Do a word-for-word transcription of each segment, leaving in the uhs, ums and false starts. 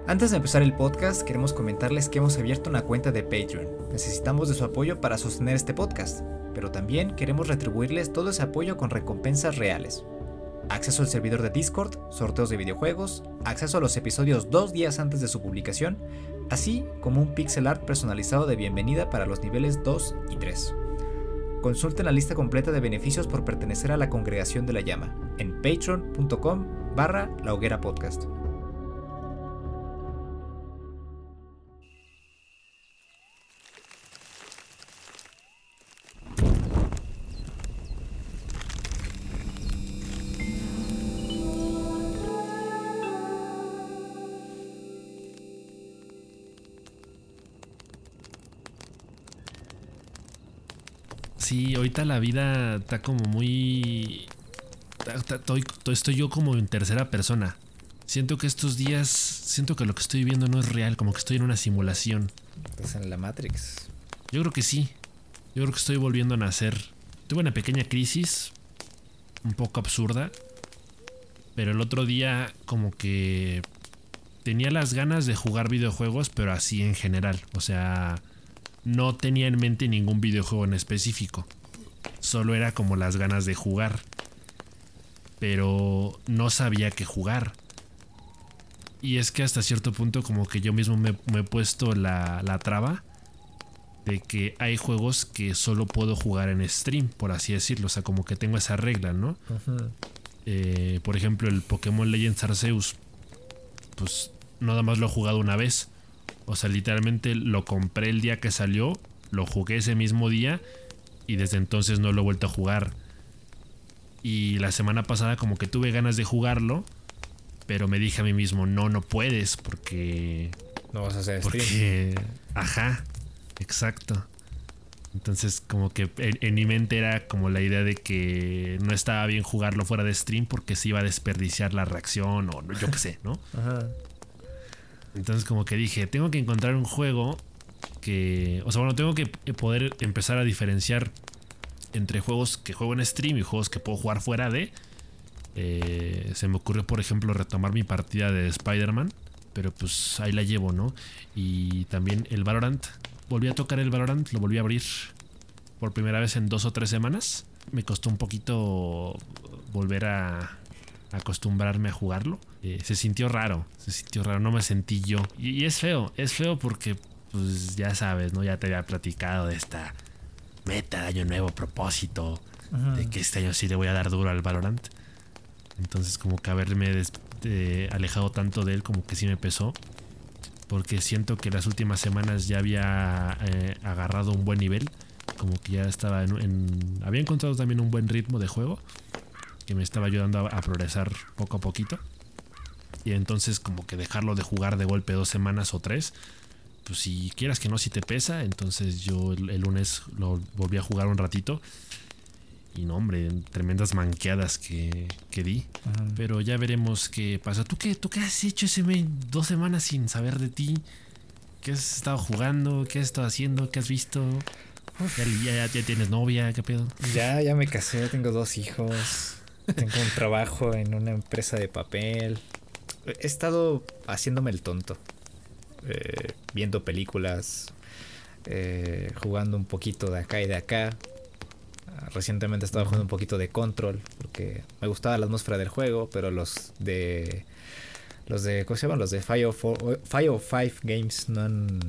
Antes de empezar el podcast, queremos comentarles que hemos abierto una cuenta de Patreon. Necesitamos de su apoyo para sostener este podcast, pero también queremos retribuirles todo ese apoyo con recompensas reales. Acceso al servidor de Discord, sorteos de videojuegos, acceso a los episodios dos días antes de su publicación, así como un pixel art personalizado de bienvenida para los niveles dos y tres. Consulten la lista completa de beneficios por pertenecer a la Congregación de la Llama en patreon.com barra la hoguera podcast. Sí, ahorita la vida está como muy... Estoy, estoy yo como en tercera persona. Siento que estos días, siento que lo que estoy viviendo no es real, como que estoy en una simulación. ¿Estás en la Matrix? Yo creo que sí. Yo creo que estoy volviendo a nacer. Tuve una pequeña crisis, un poco absurda, pero el otro día como que tenía las ganas de jugar videojuegos, pero así en general. O sea... No tenía en mente ningún videojuego en específico. Solo era como las ganas de jugar. Pero no sabía qué jugar. Y es que hasta cierto punto como que yo mismo me, me he puesto la, la traba de que hay juegos que solo puedo jugar en stream, por así decirlo. O sea, como que tengo esa regla, ¿no? Uh-huh. Eh, por ejemplo, el Pokémon Legends Arceus. Pues nada más lo he jugado una vez. O sea, literalmente lo compré el día que salió, lo jugué ese mismo día y desde entonces no lo he vuelto a jugar. Y la semana pasada como que tuve ganas de jugarlo, pero me dije a mí mismo, no, no puedes porque... No vas a hacer porque, stream. Ajá, exacto. Entonces como que en, en mi mente era como la idea de que no estaba bien jugarlo fuera de stream porque se iba a desperdiciar la reacción o yo qué sé, ¿no? Ajá. Entonces como que dije, tengo que encontrar un juego que... O sea, bueno, tengo que poder empezar a diferenciar entre juegos que juego en stream y juegos que puedo jugar fuera de... Eh, se me ocurrió, por ejemplo, retomar mi partida de Spider-Man, pero pues ahí la llevo, ¿no? Y también el Valorant. Volví a tocar el Valorant, lo volví a abrir por primera vez en dos o tres semanas. Me costó un poquito volver a... acostumbrarme a jugarlo. Eh, se sintió raro, se sintió raro, no me sentí yo. Y, y es feo, es feo porque, pues ya sabes, ¿no? Ya te había platicado de esta meta de año nuevo, propósito, uh-huh. de que este año sí le voy a dar duro al Valorant. Entonces, como que haberme des- de, alejado tanto de él, como que sí me pesó. Porque siento que las últimas semanas ya había eh, agarrado un buen nivel. Como que ya estaba en, en. Había encontrado también un buen ritmo de juego que me estaba ayudando a, a progresar poco a poquito. Y entonces como que dejarlo de jugar de golpe dos semanas o tres, pues si quieras que no, si te pesa. Entonces yo el, el lunes lo volví a jugar un ratito. Y no, hombre, tremendas manqueadas que, que di. Uh-huh. Pero ya veremos qué pasa. ¿Tú qué, tú qué has hecho ese mes? Dos semanas sin saber de ti. ¿Qué has estado jugando? ¿Qué has estado haciendo? ¿Qué has visto? ¿Ya, ya, ya tienes novia? ¿Qué pedo? Ya, ya me casé, tengo dos hijos. Tengo un trabajo en una empresa de papel. He estado haciéndome el tonto. Eh, viendo películas. Eh, jugando un poquito de acá y de acá. Recientemente he estado jugando un poquito de Control. Porque me gustaba la atmósfera del juego. Pero los de... Los de... ¿Cómo se llaman? Los de five oh five Games no han...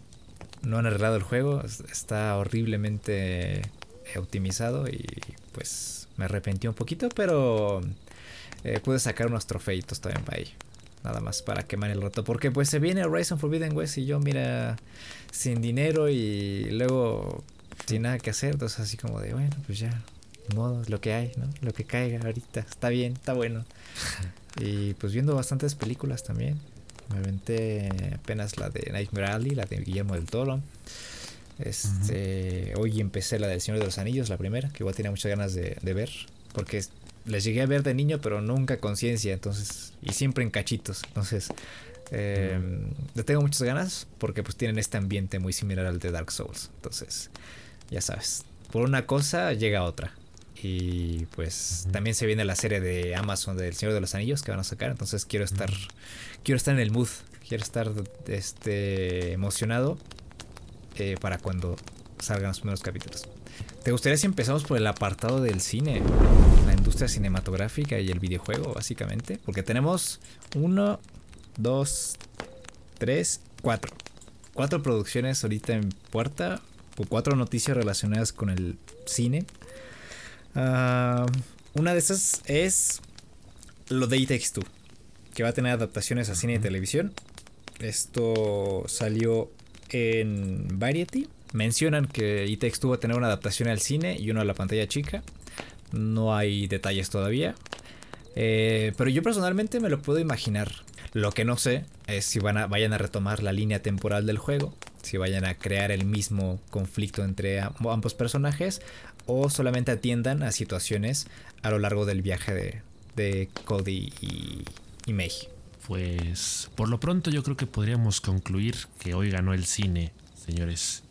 No han arreglado el juego. Está horriblemente optimizado. Y pues... Me arrepentí un poquito, pero eh, pude sacar unos trofeitos también para ahí. Nada más para quemar el rato. Porque pues se viene Horizon Forbidden West y yo, mira, sin dinero y luego sin nada que hacer. Entonces así como de, bueno, pues ya, modo, lo que hay, ¿no? Lo que caiga ahorita. Está bien, está bueno. Y pues viendo bastantes películas también. Me aventé apenas la de Nightmare Alley, la de Guillermo del Toro. Este, uh-huh. Hoy empecé la del Señor de los Anillos, la primera, que igual tenía muchas ganas de, de ver, porque les llegué a ver de niño, pero nunca conciencia, entonces, y siempre en cachitos, entonces, eh, uh-huh. le tengo muchas ganas, porque pues tienen este ambiente muy similar al de Dark Souls, entonces, ya sabes, por una cosa llega otra, y pues uh-huh. también se viene la serie de Amazon del Señor de los Anillos que van a sacar, entonces quiero estar, uh-huh. quiero estar en el mood, quiero estar este, emocionado eh, para cuando salgan los primeros capítulos. ¿Te gustaría si empezamos por el apartado del cine? La industria cinematográfica y el videojuego, básicamente. Porque tenemos uno, dos, tres, cuatro. Cuatro producciones ahorita en puerta. O cuatro noticias relacionadas con el cine. Uh, una de esas es lo de It Takes Two, que va a tener adaptaciones a cine y televisión. Esto salió en Variety. Mencionan que It Takes Two va a tener una adaptación al cine y uno a la pantalla chica. No hay detalles todavía. Eh, pero yo personalmente me lo puedo imaginar. Lo que no sé es si van a, vayan a retomar la línea temporal del juego. Si vayan a crear el mismo conflicto entre ambos personajes. O solamente atiendan a situaciones a lo largo del viaje de, de Cody y, y May. Pues por lo pronto yo creo que podríamos concluir que hoy ganó el cine, señores.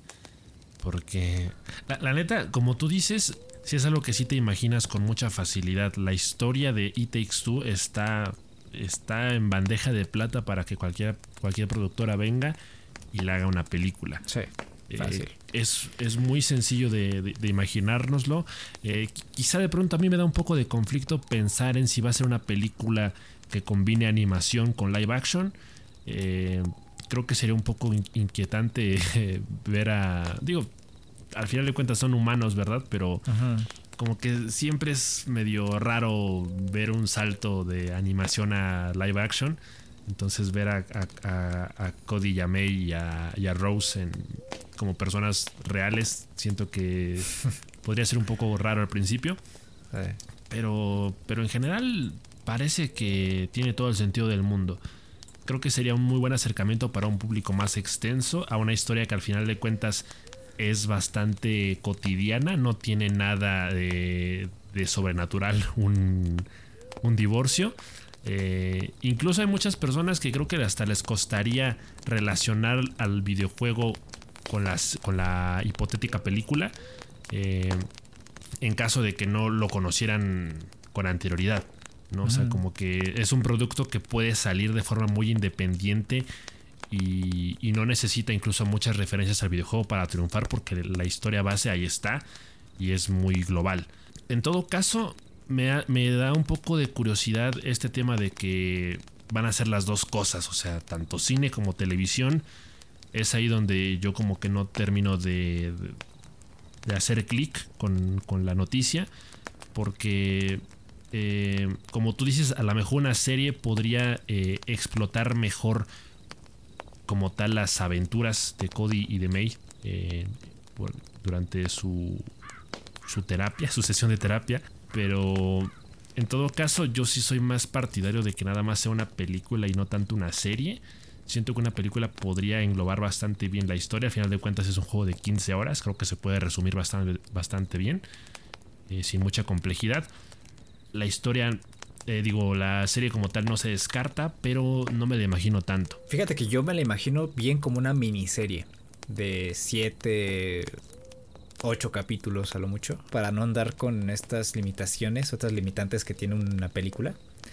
Porque la, la neta, como tú dices, si es algo que sí te imaginas con mucha facilidad. La historia de It Takes Two está, está en bandeja de plata para que cualquier, cualquier productora venga y le haga una película. Sí, fácil. Eh, es, es muy sencillo de, de, de imaginárnoslo. Eh, quizá de pronto a mí me da un poco de conflicto pensar en si va a ser una película que combine animación con live action. Eh, creo que sería un poco inquietante eh, ver a... Digo, al final de cuentas son humanos, ¿verdad? Pero uh-huh. como que siempre es medio raro ver un salto de animación a live action. Entonces ver a, a, a, a Cody y a May y a, y a Rose en, como personas reales, siento que podría ser un poco raro al principio. Sí. Pero, pero en general parece que tiene todo el sentido del mundo. Creo que sería un muy buen acercamiento para un público más extenso a una historia que al final de cuentas es bastante cotidiana, no tiene nada de, de sobrenatural, un, un divorcio. Eh, incluso hay muchas personas que creo que hasta les costaría relacionar al videojuego con, las, con la hipotética película, eh, en caso de que no lo conocieran con anterioridad, ¿no? O sea, como que es un producto que puede salir de forma muy independiente y, y no necesita incluso muchas referencias al videojuego para triunfar, porque la historia base ahí está y es muy global. En todo caso, me, ha, me da un poco de curiosidad este tema de que van a hacer las dos cosas, o sea, tanto cine como televisión. Es ahí donde yo como que no termino de, de, de hacer clic con, con la noticia, porque... Eh, como tú dices, a lo mejor una serie podría eh, explotar mejor como tal las aventuras de Cody y de May eh, por, durante su, su terapia, su sesión de terapia. Pero en todo caso yo sí soy más partidario de que nada más sea una película y no tanto una serie. Siento que una película podría englobar bastante bien la historia. Al final de cuentas es un juego de quince horas. Creo que se puede resumir bastante, bastante bien, eh, sin mucha complejidad. La historia, eh, digo, la serie como tal no se descarta, pero no me la imagino tanto. Fíjate que yo me la imagino bien como una miniserie de siete, ocho capítulos a lo mucho, para no andar con estas limitaciones, otras limitantes que tiene una película.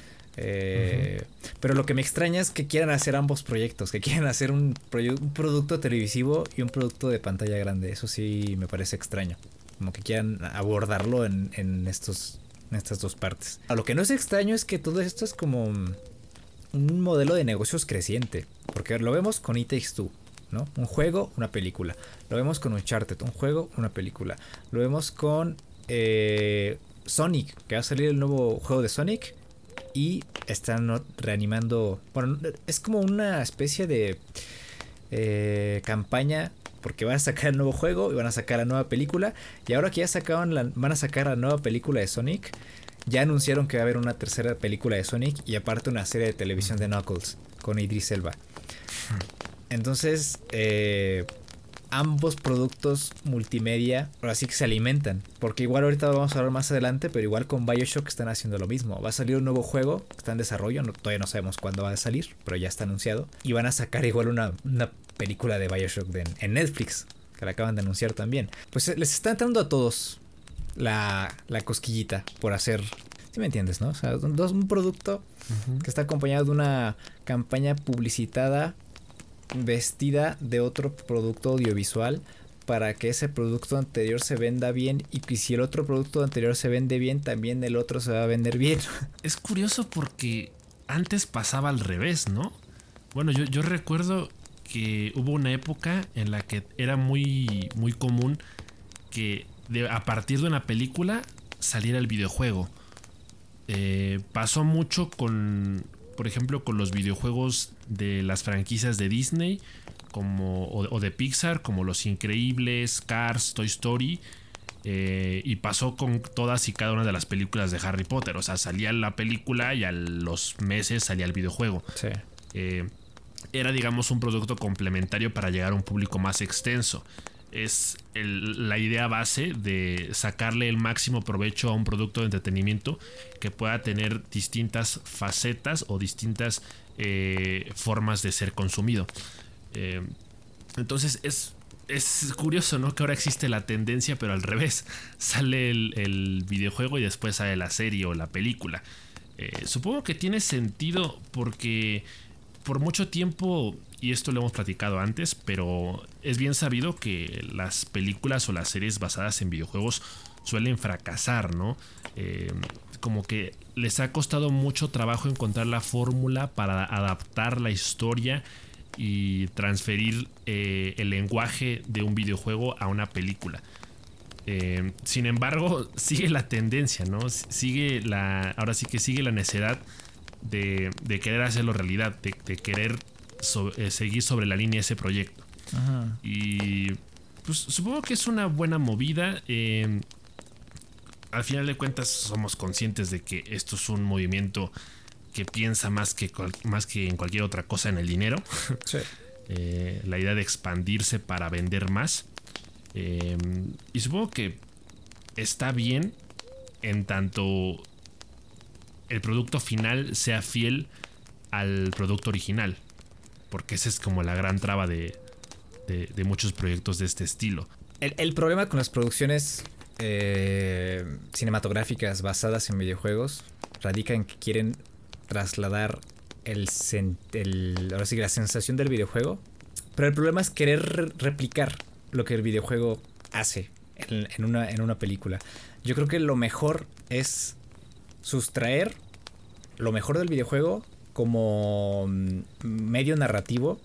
Eh, uh-huh. Pero lo que me extraña es que quieran hacer ambos proyectos, que quieran hacer un, proye- un producto televisivo y un producto de pantalla grande. Eso sí me parece extraño, como que quieran abordarlo en, en estos... en estas dos partes. A lo que no es extraño es que todo esto es como un modelo de negocios creciente, porque lo vemos con It Takes Two, ¿no? Un juego, una película. Lo vemos con Uncharted, un juego, una película. Lo vemos con eh, Sonic, que va a salir el nuevo juego de Sonic y están reanimando. Bueno, es como una especie de eh, campaña, porque van a sacar el nuevo juego y van a sacar la nueva película. Y ahora que ya sacaron la, van a sacar la nueva película de Sonic, ya anunciaron que va a haber una tercera película de Sonic y aparte una serie de televisión de Knuckles con Idris Elba. Entonces, eh, ambos productos multimedia ahora sí que se alimentan. Porque igual ahorita vamos a hablar más adelante, pero igual con BioShock están haciendo lo mismo. Va a salir un nuevo juego que está en desarrollo, no, todavía no sabemos cuándo va a salir, pero ya está anunciado. Y van a sacar igual una... una película de BioShock de, en Netflix, que la acaban de anunciar también. Pues les está entrando a todos la, la cosquillita por hacer Sí me entiendes, ¿no? O sea, un, dos, un producto uh-huh. que está acompañado de una campaña publicitada vestida de otro producto audiovisual para que ese producto anterior se venda bien y que si el otro producto anterior se vende bien, también el otro se va a vender bien. Es curioso porque antes pasaba al revés, ¿no? Bueno, yo, yo recuerdo que hubo una época en la que era muy, muy común que de, a partir de una película saliera el videojuego. Eh, pasó mucho con, por ejemplo, con los videojuegos de las franquicias de Disney como, o, o de Pixar, como Los Increíbles, Cars, Toy Story. Eh, y pasó con todas y cada una de las películas de Harry Potter. O sea, salía la película y a los meses salía el videojuego. Sí. Eh, era, digamos, un producto complementario para llegar a un público más extenso. Es el, la idea base de sacarle el máximo provecho a un producto de entretenimiento que pueda tener distintas facetas o distintas eh, formas de ser consumido. Eh, entonces es, es curioso, ¿no? Que ahora existe la tendencia, pero al revés. Sale el, el videojuego y después sale la serie o la película. Eh, supongo que tiene sentido porque por mucho tiempo, y esto lo hemos platicado antes, pero es bien sabido que las películas o las series basadas en videojuegos suelen fracasar, ¿no? Eh, como que les ha costado mucho trabajo encontrar la fórmula para adaptar la historia y transferir eh, el lenguaje de un videojuego a una película. Eh, sin embargo, sigue la tendencia, ¿no? Sigue la, ahora sí que sigue la necesidad de, de querer hacerlo realidad, de, de querer so, eh, seguir sobre la línea ese proyecto. Ajá. Y pues supongo que es una buena movida. Eh, al final de cuentas somos conscientes de que esto es un movimiento que piensa más que, más que en cualquier otra cosa en el dinero. Sí. eh, la idea de expandirse para vender más. Eh, y supongo que está bien en tanto el producto final sea fiel al producto original, porque esa es como la gran traba de, de, de muchos proyectos de este estilo. El, el problema con las producciones eh, cinematográficas basadas en videojuegos radica en que quieren trasladar el, el, ahora sí, la sensación del videojuego, pero el problema es querer replicar lo que el videojuego hace en, en, una, en una película. Yo creo que lo mejor es sustraer lo mejor del videojuego como medio narrativo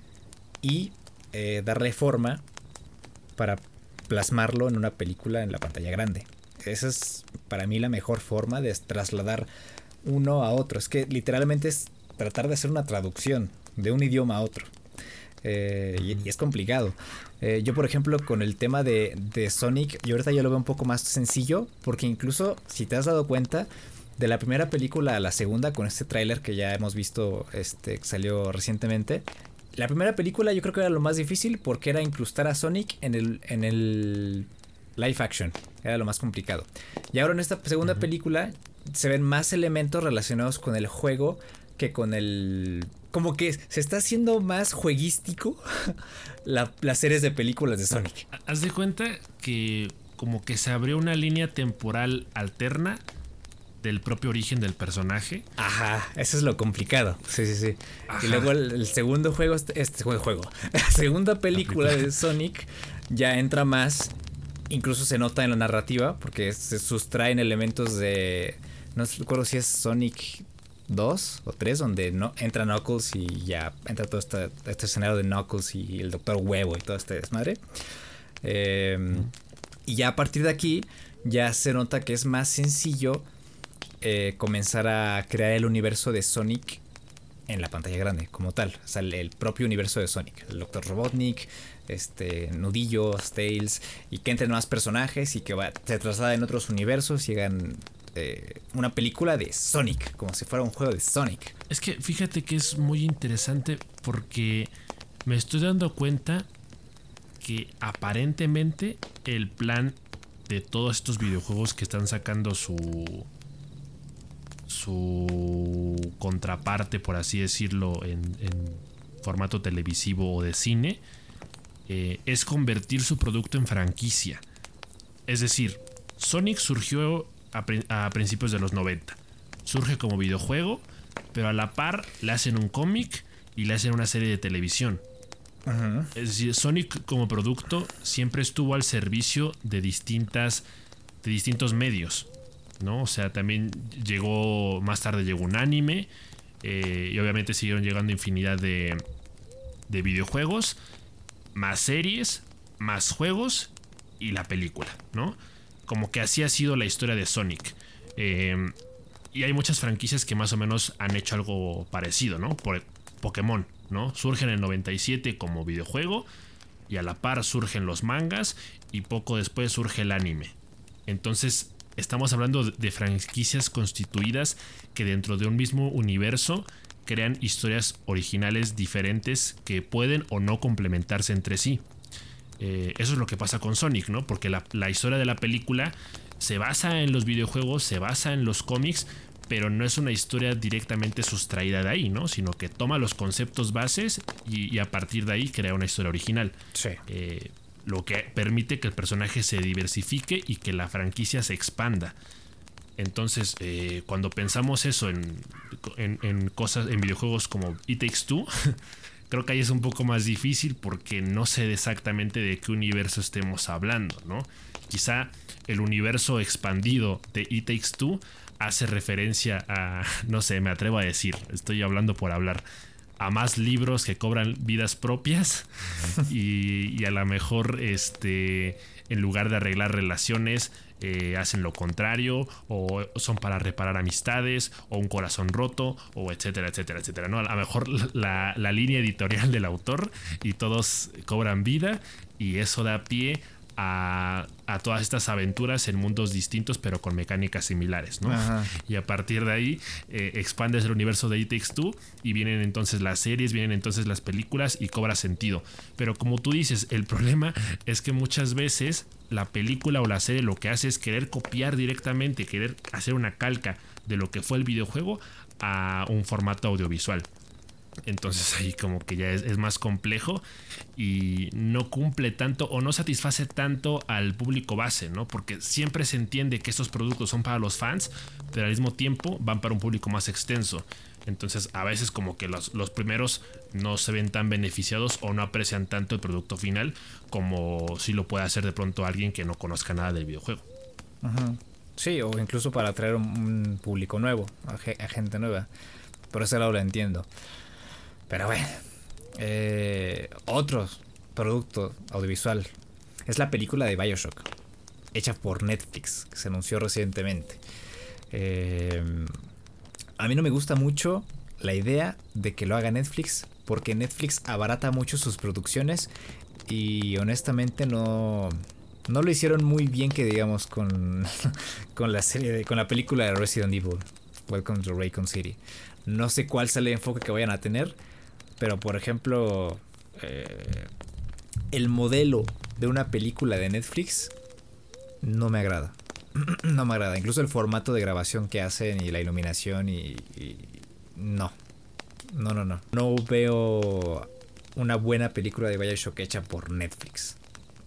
y eh, darle forma para plasmarlo en una película en la pantalla grande. Esa es para mí la mejor forma de trasladar uno a otro. Es que literalmente es tratar de hacer una traducción de un idioma a otro. Eh, y, y es complicado. Eh, yo, por ejemplo, con el tema de, de Sonic, yo ahorita yo lo veo un poco más sencillo, porque incluso, si te has dado cuenta, de la primera película a la segunda, con este tráiler que ya hemos visto, este, que salió recientemente, la primera película yo creo que era lo más difícil, porque era incrustar a Sonic en el, en el live action. Era lo más complicado. Y ahora en esta segunda uh-huh. película se ven más elementos relacionados con el juego que con el... Como que se está haciendo más jueguístico la, las series de películas de Sonic. Haz de cuenta que como que se abrió una línea temporal alterna del propio origen del personaje. Ajá, eso es lo complicado. Sí, sí, sí. Ajá. Y luego el, el segundo juego, este juego, juego, la segunda película de Sonic ya entra más, incluso se nota en la narrativa, porque se sustraen elementos de... No recuerdo si es Sonic dos o tres, donde no, entra Knuckles y ya entra todo este, este escenario de Knuckles y el Doctor Huevo y todo este desmadre. Eh, mm. Y ya a partir de aquí ya se nota que es más sencillo eh, comenzar a crear el universo de Sonic en la pantalla grande como tal. O sea, el, el propio universo de Sonic. El Doctor Robotnik, este, Nudillos, Tails, y que entren más personajes y que va, se trasladen en otros universos y hagan... una película de Sonic, como si fuera un juego de Sonic. Es que fíjate que es muy interesante porque me estoy dando cuenta que aparentemente el plan de todos estos videojuegos que están sacando su su contraparte, por así decirlo, en, en formato televisivo o de cine, eh, es convertir su producto en franquicia. Es decir, Sonic surgió a, a principios de los noventa. Surge como videojuego, pero a la par le hacen un cómic y le hacen una serie de televisión. Uh-huh. Es decir, Sonic como producto siempre estuvo al servicio de distintas de distintos medios, ¿no? O sea, también llegó, más tarde llegó un anime, eh, y obviamente siguieron llegando infinidad de, de videojuegos, más series, más juegos y la película, ¿no? Como que así ha sido la historia de Sonic. Eh, y hay muchas franquicias que más o menos han hecho algo parecido, ¿no? Por Pokémon, ¿no? Surge en el noventa y siete como videojuego y a la par surgen los mangas y poco después surge el anime. Entonces estamos hablando de franquicias constituidas que dentro de un mismo universo crean historias originales diferentes que pueden o no complementarse entre sí. Eh, eso es lo que pasa con Sonic, ¿no? Porque la, la historia de la película se basa en los videojuegos, se basa en los cómics, pero no es una historia directamente sustraída de ahí, ¿no? Sino que toma los conceptos bases y, y a partir de ahí crea una historia original. Sí. Eh, lo que permite que el personaje se diversifique y que la franquicia se expanda. Entonces, eh, cuando pensamos eso en, en, en cosas, en videojuegos como It Takes Two, creo que ahí es un poco más difícil porque no sé exactamente de qué universo estemos hablando, ¿no? Quizá el universo expandido de It Takes Two hace referencia a, no sé, me atrevo a decir, estoy hablando por hablar, a más libros que cobran vidas propias y, y a lo mejor este, en lugar de arreglar relaciones eh, hacen lo contrario o son para reparar amistades o un corazón roto o etcétera, etcétera, etcétera, ¿no? A lo mejor la, la línea editorial del autor y todos cobran vida y eso da pie A, a todas estas aventuras en mundos distintos pero con mecánicas similares, ¿no? Ajá. Y a partir de ahí eh, expandes el universo de It Takes Two y vienen entonces las series, vienen entonces las películas y cobra sentido. Pero como tú dices, el problema es que muchas veces la película o la serie lo que hace es querer copiar directamente, querer hacer una calca de lo que fue el videojuego a un formato audiovisual. Entonces ahí como que ya es, es más complejo y no cumple tanto o no satisface tanto al público base, ¿no? Porque siempre se entiende que estos productos son para los fans, pero al mismo tiempo van para un público más extenso. Entonces a veces como que los, los primeros no se ven tan beneficiados o no aprecian tanto el producto final como si lo puede hacer de pronto alguien que no conozca nada del videojuego. Uh-huh. Sí, o incluso para atraer un, un público nuevo, a, ge- a gente nueva. Por ese lado lo entiendo. Pero bueno, eh, otro producto audiovisual es la película de BioShock, hecha por Netflix, que se anunció recientemente. Eh, a mí no me gusta mucho la idea de que lo haga Netflix, porque Netflix abarata mucho sus producciones y honestamente no, no lo hicieron muy bien, que digamos, con, con la serie de, con la película de Resident Evil, Welcome to Raccoon City. No sé cuál sea el enfoque que vayan a tener. Pero, por ejemplo, eh, el modelo de una película de Netflix no me agrada. No me agrada. Incluso el formato de grabación que hacen y la iluminación y, y... No. No, no, no. No veo una buena película de BioShock hecha por Netflix.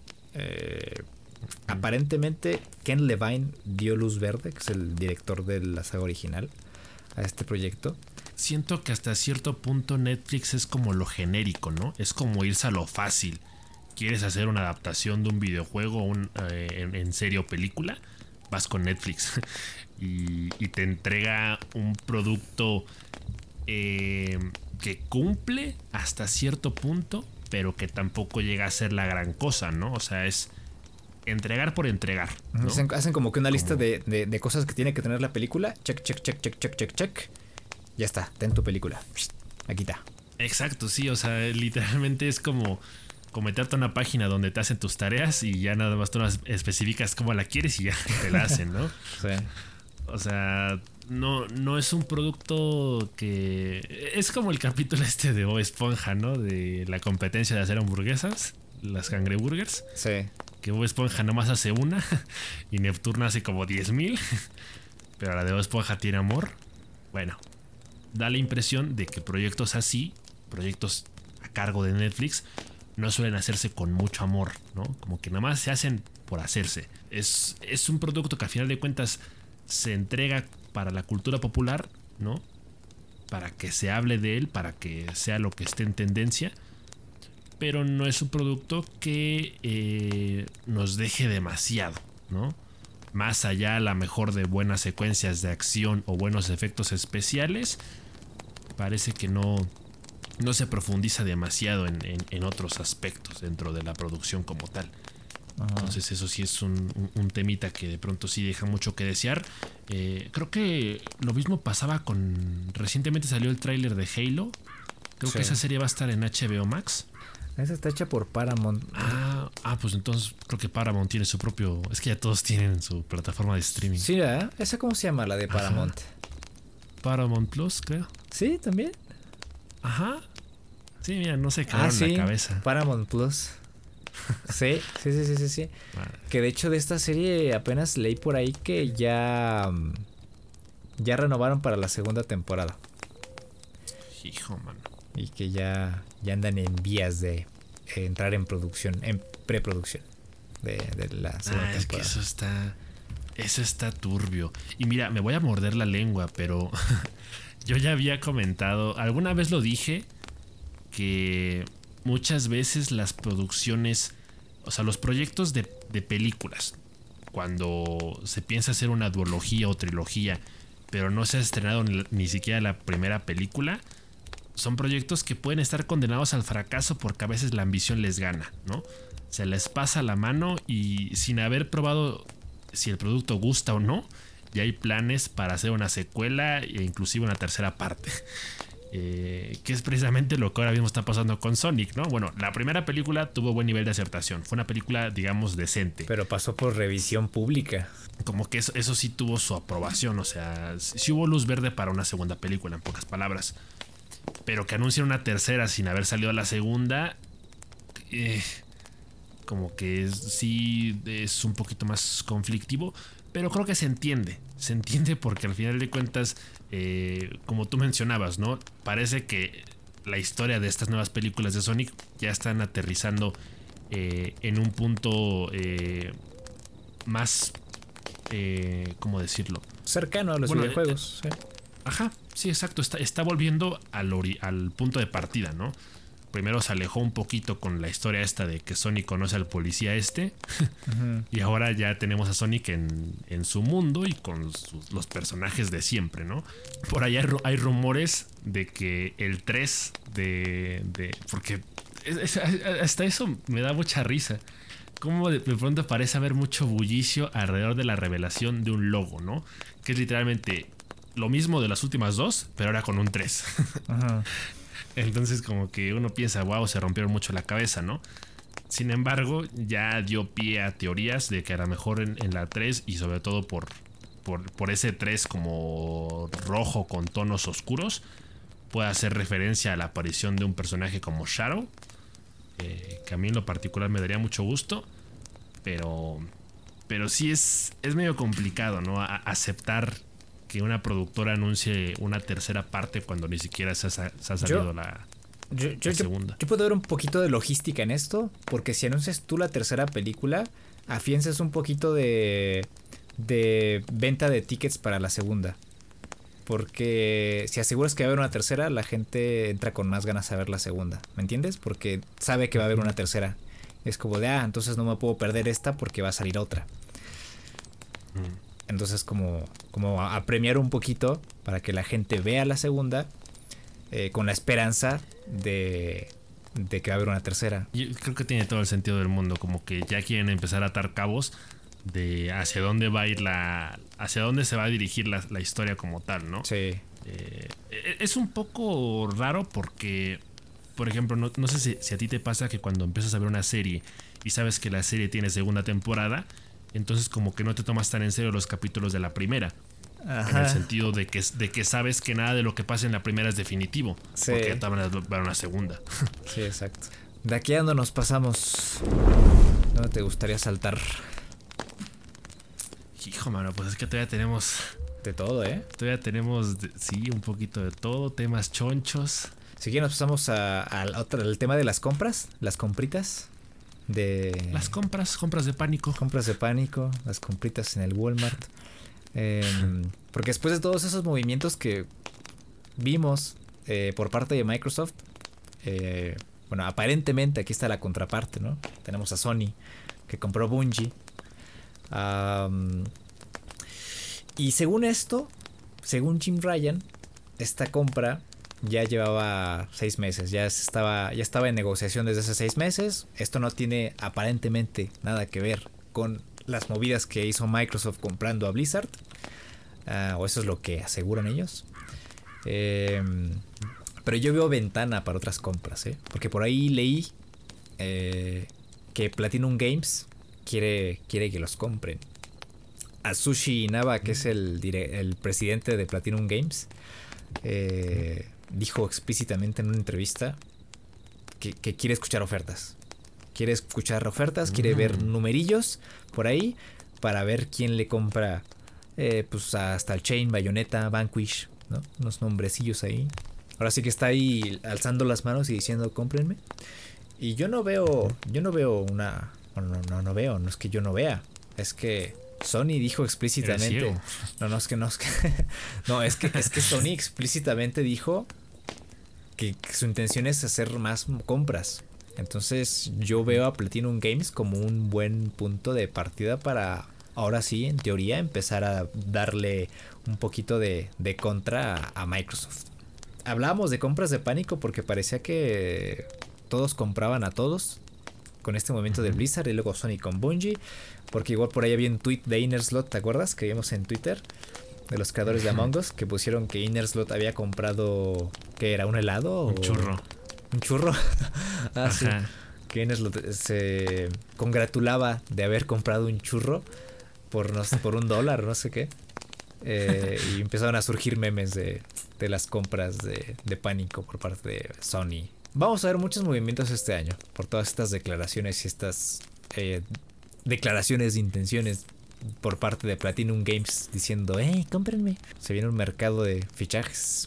Eh, aparentemente, Ken Levine dio luz verde, que es el director de la saga original, a este proyecto. Siento que hasta cierto punto Netflix es como lo genérico, ¿no? Es como irse a lo fácil. ¿Quieres hacer una adaptación de un videojuego un, eh, en, en serie o película? Vas con Netflix y, y te entrega un producto eh, que cumple hasta cierto punto, pero que tampoco llega a ser la gran cosa, ¿no? O sea, es entregar por entregar, ¿no? Hacen, hacen como que una lista como... de, de, de cosas que tiene que tener la película. Check, check, check, check, check, check, check. Ya está, ten tu película. Aquí está. Exacto, sí, o sea, literalmente es como, como meterte a una página donde te hacen tus tareas y ya nada más tú las especificas cómo la quieres y ya te la hacen, ¿no? Sí. O sea, no, no es un producto que... Es como el capítulo este de Bob Esponja, ¿no? De la competencia de hacer hamburguesas, las cangreburgers. Sí. Que Bob Esponja nomás hace una y Neptuno hace como diez mil. Pero la de Bob Esponja tiene amor. Bueno, da la impresión de que proyectos así, proyectos a cargo de Netflix, no suelen hacerse con mucho amor, ¿no? Como que nada más se hacen por hacerse. Es, es un producto que al final de cuentas se entrega para la cultura popular, ¿no? Para que se hable de él, para que sea lo que esté en tendencia, pero no es un producto que eh, nos deje demasiado, ¿no? Más allá a lo mejor de buenas secuencias de acción o buenos efectos especiales, parece que no, no se profundiza demasiado en, en, en otros aspectos dentro de la producción como tal. Entonces eso sí es un, un, un temita que de pronto sí deja mucho que desear. Eh, creo que lo mismo pasaba con... Recientemente salió el tráiler de Halo. Creo sí. que esa serie va a estar en H B O Max. Esa está hecha por Paramount. Ah, ah, pues entonces creo que Paramount tiene su propio... Es que ya todos tienen su plataforma de streaming. Sí, ¿verdad? ¿Esa cómo se llama, la de Paramount? Ajá. Paramount Plus, creo. Sí, también. Ajá. Sí, mira, no se quedaron ah, sí. en la cabeza. Paramount Plus. Sí, sí, sí, sí, sí, sí. Vale. Que de hecho de esta serie apenas leí por ahí que ya ya renovaron para la segunda temporada. Hijo, mano. Y que ya, ya andan en vías de entrar en producción, en preproducción de, de la segunda ah, temporada. Es que eso está, eso está turbio. Y mira, me voy a morder la lengua, pero yo ya había comentado, alguna vez lo dije, que muchas veces las producciones, o sea, los proyectos de, de películas, cuando se piensa hacer una duología o trilogía, pero no se ha estrenado ni, ni siquiera la primera película, son proyectos que pueden estar condenados al fracaso porque a veces la ambición les gana, ¿no? Se les pasa la mano y sin haber probado si el producto gusta o no, ya hay planes para hacer una secuela e inclusive una tercera parte. Eh, que es precisamente lo que ahora mismo está pasando con Sonic, ¿no? Bueno, la primera película tuvo buen nivel de aceptación. Fue una película, digamos, decente. Pero pasó por revisión pública. Como que eso, eso sí tuvo su aprobación. O sea, sí hubo luz verde para una segunda película, en pocas palabras. Pero que anuncien una tercera sin haber salido a la segunda, eh, como que es, sí es un poquito más conflictivo. Pero creo que se entiende. Se entiende porque al final de cuentas, eh, como tú mencionabas, ¿no? Parece que la historia de estas nuevas películas de Sonic ya están aterrizando eh, en un punto eh, más, eh, ¿cómo decirlo? Cercano a los bueno, videojuegos. Eh, sí. Ajá, sí, exacto. Está, está volviendo al, ori- al punto de partida, ¿no? Primero se alejó un poquito con la historia esta de que Sonic conoce al policía este. Uh-huh. Y ahora ya tenemos a Sonic en, en su mundo y con sus, los personajes de siempre, ¿no? Por allá hay, hay rumores de que el tres de... de porque es, es, hasta eso me da mucha risa. Como de, de pronto parece haber mucho bullicio alrededor de la revelación de un logo, ¿no? Que es literalmente lo mismo de las últimas dos, pero ahora con un tres. Uh-huh. Entonces como que uno piensa, wow, se rompieron mucho la cabeza, ¿no? Sin embargo, ya dio pie a teorías de que a lo mejor en, en la tres y sobre todo por, por, por ese tres como rojo con tonos oscuros, puede hacer referencia a la aparición de un personaje como Shadow, eh, que a mí en lo particular me daría mucho gusto, pero, pero sí es, es medio complicado, ¿no? A, aceptar que una productora anuncie una tercera parte cuando ni siquiera se ha, se ha salido yo, la, yo, yo, la segunda. Yo, yo puedo ver un poquito de logística en esto, porque si anuncias tú la tercera película, afianzas un poquito de, de venta de tickets para la segunda. Porque si aseguras que va a haber una tercera, la gente entra con más ganas a ver la segunda. ¿Me entiendes? Porque sabe que va a haber una tercera. Es como de, ah, entonces no me puedo perder esta porque va a salir otra. Mm. Entonces como, como a premiar un poquito para que la gente vea la segunda eh, con la esperanza de, de que va a haber una tercera. Yo creo que tiene todo el sentido del mundo, como que ya quieren empezar a atar cabos de hacia dónde va a ir la, hacia dónde se va a dirigir la, la historia como tal, ¿no? Sí. Eh, es un poco raro porque, por ejemplo, no, no sé si, si a ti te pasa que cuando empiezas a ver una serie y sabes que la serie tiene segunda temporada, entonces como que no te tomas tan en serio los capítulos de la primera. Ajá. En el sentido de que, de que sabes que nada de lo que pasa en la primera es definitivo. Sí. Porque ya te van a dar una segunda. Sí, exacto. ¿De aquí a dónde nos pasamos? ¿Dónde te gustaría saltar? Hijo, mano, pues es que todavía tenemos... De todo, ¿eh? Todavía tenemos, de, sí, un poquito de todo. Temas chonchos. Si quieres nos pasamos a, a otro, al tema de las compras. Las compritas. De las compras, compras de pánico. Compras de pánico, las compritas en el Walmart. Eh, porque después de todos esos movimientos que vimos eh, por parte de Microsoft, eh, bueno, aparentemente aquí está la contraparte, ¿no? Tenemos a Sony, que compró Bungie. Um, y según esto, según Jim Ryan, esta compra ya llevaba seis meses, ya estaba, ya estaba en negociación desde hace seis meses. Esto no tiene aparentemente nada que ver con las movidas que hizo Microsoft comprando a Blizzard, uh, o eso es lo que aseguran ellos. Eh, pero yo veo ventana para otras compras, ¿eh? Porque por ahí leí eh, que Platinum Games quiere, quiere que los compren. Atsushi Inaba, que es el, el presidente de Platinum Games, eh, dijo explícitamente en una entrevista que, que quiere escuchar ofertas. Quiere escuchar ofertas, quiere ver numerillos por ahí para ver quién le compra eh, pues hasta el Chain, Bayonetta, Vanquish, ¿no? Unos nombrecillos ahí. Ahora sí que está ahí alzando las manos y diciendo cómprenme. Y yo no veo, yo no veo una, bueno, no, no, no veo, no es que yo no vea, es que Sony dijo explícitamente, no, no es que no es que, no es que es que Sony explícitamente dijo que, que su intención es hacer más compras. Entonces yo veo a Platinum Games como un buen punto de partida para ahora sí, en teoría, empezar a darle un poquito de, de contra a, a Microsoft. Hablábamos de compras de pánico porque parecía que todos compraban a todos con este movimiento de Blizzard y luego Sony con Bungie, porque igual por ahí había un tweet de Innerslot, ¿te acuerdas? Que vimos en Twitter de los creadores de Among Us, que pusieron que Innerslot había comprado, ¿qué era? ¿Un helado? Un o churro. ¿Un churro? ah, Ajá. Sí. Que Innerslot se congratulaba de haber comprado un churro por, no sé, por un dólar, no sé qué. Eh, y empezaron a surgir memes de, de las compras de, de pánico por parte de Sony. Vamos a ver muchos movimientos este año por todas estas declaraciones y estas eh, declaraciones de intenciones por parte de Platinum Games diciendo, hey, cómprenme. Se viene un mercado de fichajes.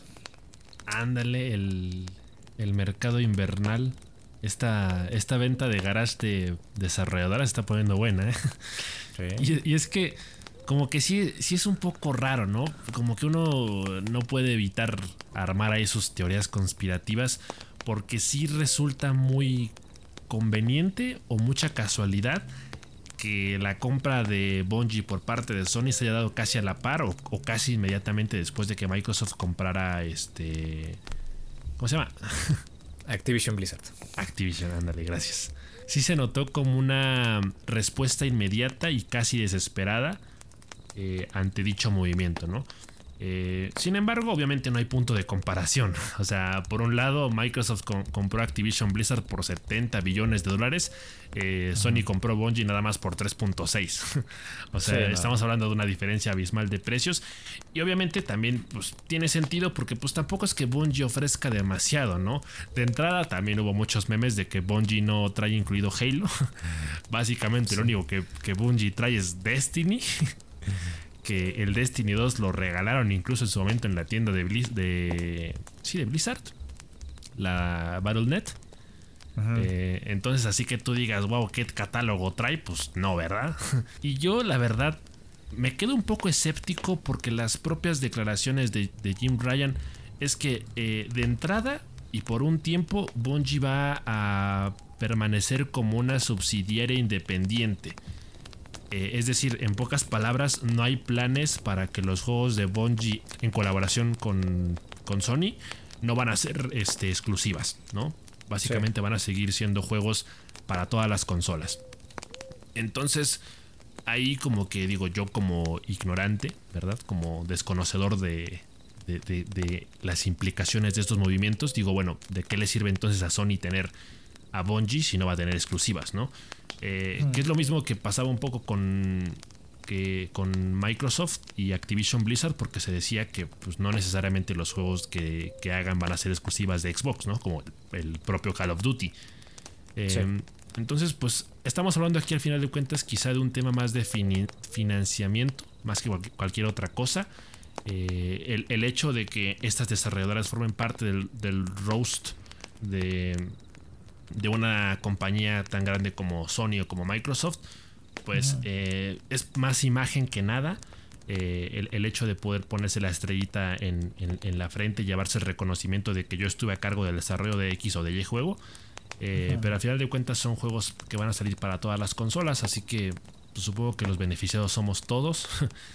Ándale, el, el mercado invernal. Esta, esta venta de garage de desarrolladoras está poniendo buena, ¿eh? Sí. Y, y es que como que sí, sí es un poco raro, ¿no? Como que uno no puede evitar armar ahí sus teorías conspirativas, porque sí resulta muy conveniente o mucha casualidad que la compra de Bungie por parte de Sony se haya dado casi a la par o, o casi inmediatamente después de que Microsoft comprara este... ¿Cómo se llama? Activision Blizzard. Activision, ándale, gracias. Sí se notó como una respuesta inmediata y casi desesperada eh, ante dicho movimiento, ¿no? Eh, sin embargo, obviamente no hay punto de comparación. O sea, por un lado, Microsoft com- compró Activision Blizzard por setenta billones de dólares. Eh, uh-huh. Sony compró Bungie nada más por tres punto seis. O sea, sí, no. Estamos hablando de una diferencia abismal de precios. Y obviamente también pues, tiene sentido porque pues tampoco es que Bungie ofrezca demasiado, ¿no? De entrada también hubo muchos memes de que Bungie no trae incluido Halo. Básicamente sí. Lo único que, que Bungie trae es Destiny. Que el Destiny dos lo regalaron incluso en su momento en la tienda de Blizz, de sí, de Blizzard, la Battle punto net. Eh, entonces así que tú digas, wow, ¿qué catálogo trae? Pues no, ¿verdad? Y yo la verdad me quedo un poco escéptico porque las propias declaraciones de, de Jim Ryan es que eh, de entrada y por un tiempo Bungie va a permanecer como una subsidiaria independiente. Eh, es decir, en pocas palabras, no hay planes para que los juegos de Bungie en colaboración con, con Sony no van a ser este, exclusivas, ¿no? Básicamente sí. Van a seguir siendo juegos para todas las consolas. Entonces, ahí como que digo yo como ignorante, ¿verdad? Como desconocedor de, de, de, de las implicaciones de estos movimientos, digo, bueno, ¿de qué le sirve entonces a Sony tener a Bungie si no va a tener exclusivas, ¿no? Eh, mm. Que es lo mismo que pasaba un poco con, que, con Microsoft y Activision Blizzard, porque se decía que pues, no necesariamente los juegos que, que hagan van a ser exclusivas de Xbox, ¿no? Como el, el propio Call of Duty. Eh, sí. Entonces, pues estamos hablando aquí al final de cuentas quizá de un tema más de fin, financiamiento, más que cualquier otra cosa. Eh, el, el hecho de que estas desarrolladoras formen parte del, del roast de... de una compañía tan grande como Sony o como Microsoft, pues uh-huh. eh, es más imagen que nada, eh, el, el hecho de poder ponerse la estrellita en, en, en la frente y llevarse el reconocimiento de que yo estuve a cargo del desarrollo de X o de Y juego. Eh, uh-huh. Pero al final de cuentas son juegos que van a salir para todas las consolas, así que pues, supongo que los beneficiados somos todos.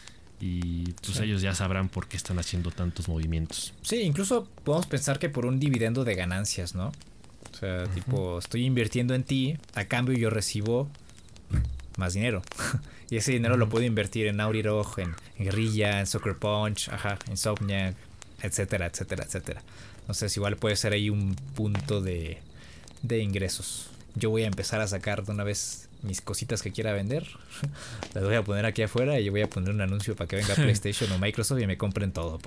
Y pues sí. Ellos ya sabrán por qué están haciendo tantos movimientos. Sí, incluso podemos pensar que por un dividendo de ganancias, ¿no? O sea, uh-huh. tipo, estoy invirtiendo en ti, a cambio yo recibo más dinero. Y ese dinero uh-huh. lo puedo invertir en Naughty Dog, en, en Guerrilla, en Sucker Punch, ajá, Insomniac, etcétera, etcétera, etcétera. Entonces igual puede ser ahí un punto de, de ingresos. Yo voy a empezar a sacar de una vez mis cositas que quiera vender, las voy a poner aquí afuera y voy a poner un anuncio para que venga PlayStation o Microsoft y me compren todo.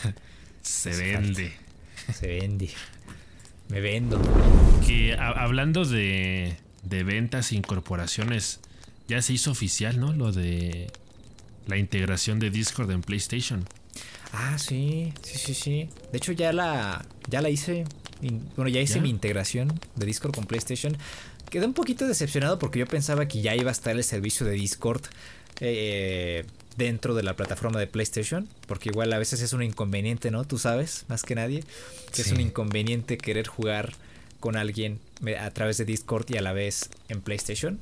Se vende. Se vende. Me vendo. Que a, hablando de, de ventas e incorporaciones, ya se hizo oficial, ¿no? Lo de la integración de Discord en PlayStation. Ah, sí, sí, sí, sí. De hecho ya la, ya la hice. Bueno, ya hice ¿Ya? mi integración de Discord con PlayStation. Quedé un poquito decepcionado porque yo pensaba que ya iba a estar el servicio de Discord eh, dentro de la plataforma de PlayStation, porque igual a veces es un inconveniente, ¿no? Tú sabes, más que nadie, que sí. es un inconveniente querer jugar con alguien a través de Discord y a la vez en PlayStation.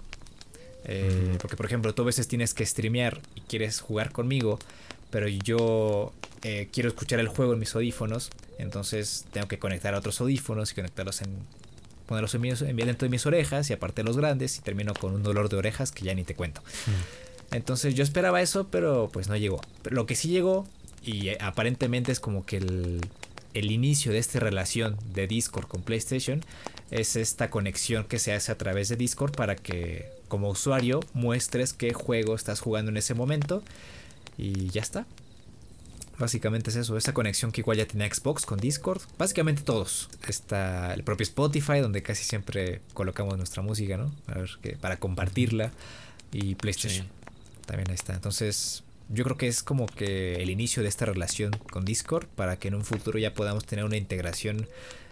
Eh, mm. Porque, por ejemplo, tú a veces tienes que streamear y quieres jugar conmigo, pero yo eh, quiero escuchar el juego en mis audífonos, entonces tengo que conectar a otros audífonos y conectarlos en... ponerlos en, mi, en dentro de mis orejas y aparte los grandes y termino con un dolor de orejas que ya ni te cuento. Mm. Entonces yo esperaba eso, pero pues no llegó. Pero lo que sí llegó y eh, aparentemente es como que el, el inicio de esta relación de Discord con PlayStation es esta conexión que se hace a través de Discord para que como usuario muestres qué juego estás jugando en ese momento y ya está. Básicamente es eso, esa conexión que igual ya tenía Xbox con Discord. Básicamente todos. Está el propio Spotify, donde casi siempre colocamos nuestra música, ¿no? A ver, que, para compartirla. Y PlayStation. Sí. También ahí está. Entonces, yo creo que es como que el inicio de esta relación con Discord para que en un futuro ya podamos tener una integración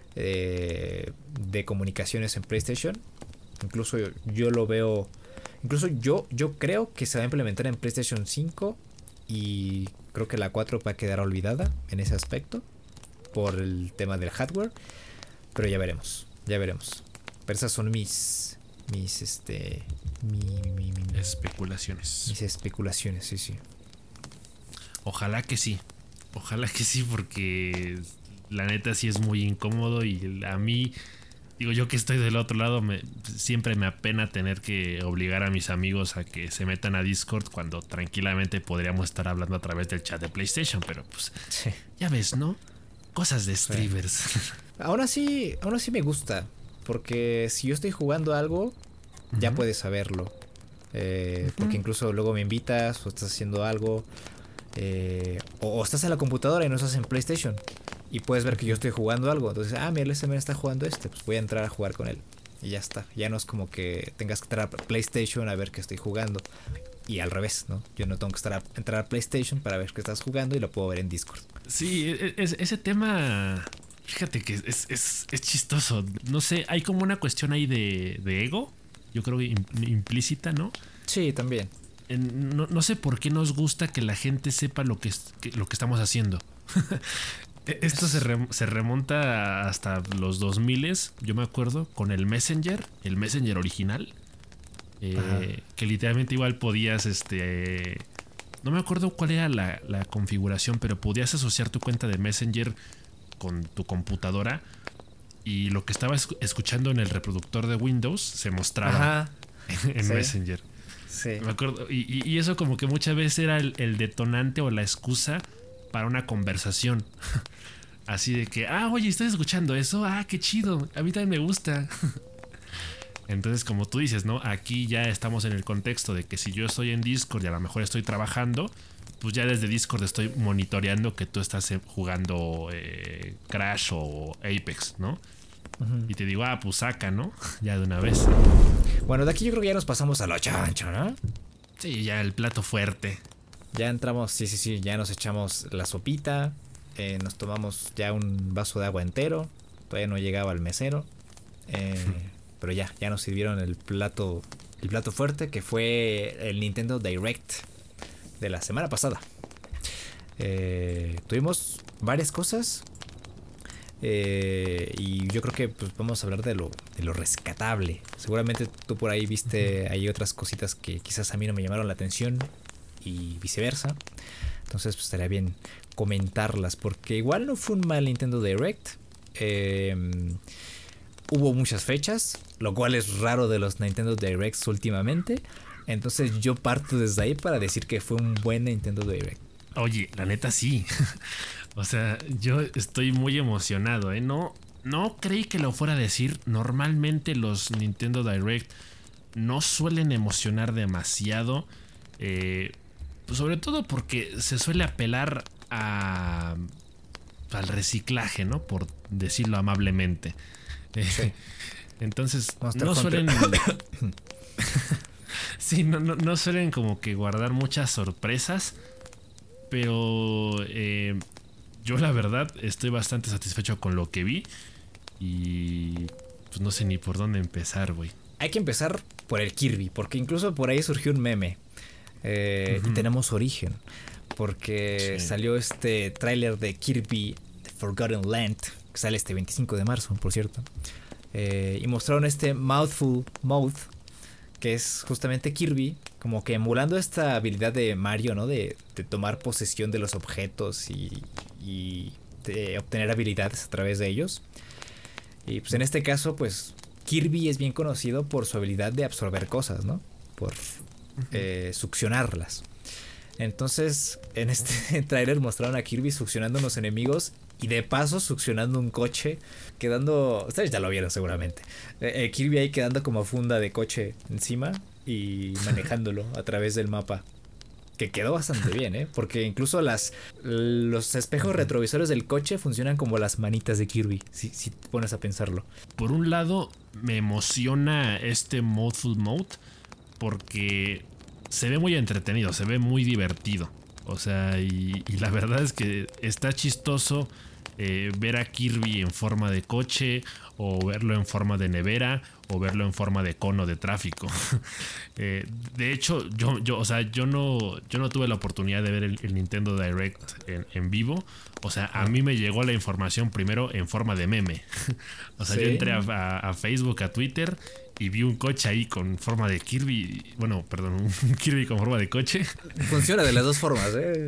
eh, de comunicaciones en PlayStation. Incluso yo, yo lo veo... Incluso yo, yo creo que se va a implementar en PlayStation cinco y... creo que la cuatro va a quedar olvidada en ese aspecto por el tema del hardware, pero ya veremos, ya veremos. Pero esas son mis, mis, este, mi, mi, mi, especulaciones. Mis especulaciones, sí, sí. Ojalá que sí, ojalá que sí, porque la neta sí es muy incómodo y a mí, digo yo que estoy del otro lado, me, siempre me apena tener que obligar a mis amigos a que se metan a Discord cuando tranquilamente podríamos estar hablando a través del chat de PlayStation, pero pues sí. Ya ves, ¿no? Cosas de streamers. Sí. Aún así, aún así me gusta, porque si yo estoy jugando algo, uh-huh. ya puedes saberlo. Eh, uh-huh. Porque incluso luego me invitas o estás haciendo algo, eh, o, o estás en la computadora y no estás en PlayStation. Y puedes ver que yo estoy jugando algo. Entonces, ah, mira, ese men está jugando este. Pues voy a entrar a jugar con él. Y ya está. Ya no es como que tengas que entrar a PlayStation a ver que estoy jugando. Y al revés, ¿no? Yo no tengo que estar a, entrar a PlayStation para ver que estás jugando y lo puedo ver en Discord. Sí, es, ese tema... Fíjate que es, es, es chistoso. No sé, hay como una cuestión ahí de, de ego. Yo creo que implícita, ¿no? Sí, también. En, no, no sé por qué nos gusta que la gente sepa lo que, que, lo que estamos haciendo. Esto se, rem- se remonta hasta los dos mil, yo me acuerdo, con el Messenger, el Messenger original, eh, que literalmente igual podías, este, no me acuerdo cuál era la, la configuración, pero podías asociar tu cuenta de Messenger con tu computadora y lo que estabas escuchando en el reproductor de Windows se mostraba Ajá. en, en sí. Messenger. Sí. Me acuerdo, y, y eso como que muchas veces era el, el detonante o la excusa para una conversación. Así de que, ah, oye, ¿estás escuchando eso? Ah, qué chido, a mí también me gusta. Entonces, como tú dices, ¿no? Aquí ya estamos en el contexto de que si yo estoy en Discord y a lo mejor estoy trabajando, pues ya desde Discord estoy monitoreando que tú estás jugando eh, Crash o Apex, ¿no? Uh-huh. Y te digo, ah, pues saca, ¿no? Ya de una vez. Bueno, de aquí yo creo que ya nos pasamos a lo chancho, ¿no? Sí, ya el plato fuerte. Ya entramos, sí, sí, sí, ya nos echamos la sopita, eh, nos tomamos ya un vaso de agua entero, todavía no llegaba el mesero, eh, pero ya, ya nos sirvieron el plato, el plato fuerte que fue el Nintendo Direct de la semana pasada. Eh, tuvimos varias cosas. Eh, y yo creo que pues, vamos a hablar de lo, de lo rescatable. Seguramente tú por ahí viste hay otras cositas que quizás a mí no me llamaron la atención y viceversa. Entonces pues estaría bien comentarlas porque igual no fue un mal Nintendo Direct. Eh, hubo muchas fechas, lo cual es raro de los Nintendo Directs últimamente. Entonces yo parto desde ahí para decir que fue un buen Nintendo Direct. Oye, la neta sí. O sea, yo estoy muy emocionado, ¿eh? No, no creí que lo fuera a decir. Normalmente los Nintendo Direct no suelen emocionar demasiado. Eh, pues sobre todo porque se suele apelar a, al reciclaje, ¿no? Por decirlo amablemente. Sí. Entonces, Monster no Hunter. Suelen... sí, no, no, no suelen como que guardar muchas sorpresas. Pero... Eh, yo la verdad estoy bastante satisfecho con lo que vi y pues no sé ni por dónde empezar, güey. Hay que empezar por el Kirby, porque incluso por ahí surgió un meme eh, uh-huh. y tenemos origen, porque sí. salió este tráiler de Kirby The Forgotten Land, que sale este veinticinco de marzo, por cierto, eh, y mostraron este Mouthful Mouth, que es justamente Kirby, como que emulando esta habilidad de Mario, ¿no? De, de tomar posesión de los objetos y, y de obtener habilidades a través de ellos. Y pues en este caso, pues Kirby es bien conocido por su habilidad de absorber cosas, ¿no? Por uh-huh. eh, succionarlas. Entonces, en este tráiler mostraron a Kirby succionando a los enemigos y de paso succionando un coche, quedando... Ustedes ya lo vieron seguramente. Eh, Kirby ahí quedando como funda de coche encima y manejándolo a través del mapa. Que quedó bastante bien, ¿eh? Porque incluso las los espejos retrovisores del coche funcionan como las manitas de Kirby, si, si te pones a pensarlo. Por un lado, me emociona este Mouthful Mode porque se ve muy entretenido, se ve muy divertido. O sea, y, y la verdad es que está chistoso eh, ver a Kirby en forma de coche, o verlo en forma de nevera, o verlo en forma de cono de tráfico. eh, de hecho, yo, yo, o sea, yo no, yo no tuve la oportunidad de ver el, el Nintendo Direct en, en vivo. O sea, a mí me llegó la información primero en forma de meme. O sea, ¿sí? Yo entré a, a, a Facebook, a Twitter, y vi un coche ahí con forma de Kirby. Bueno, perdón, un Kirby con forma de coche. Funciona de las dos formas, ¿eh?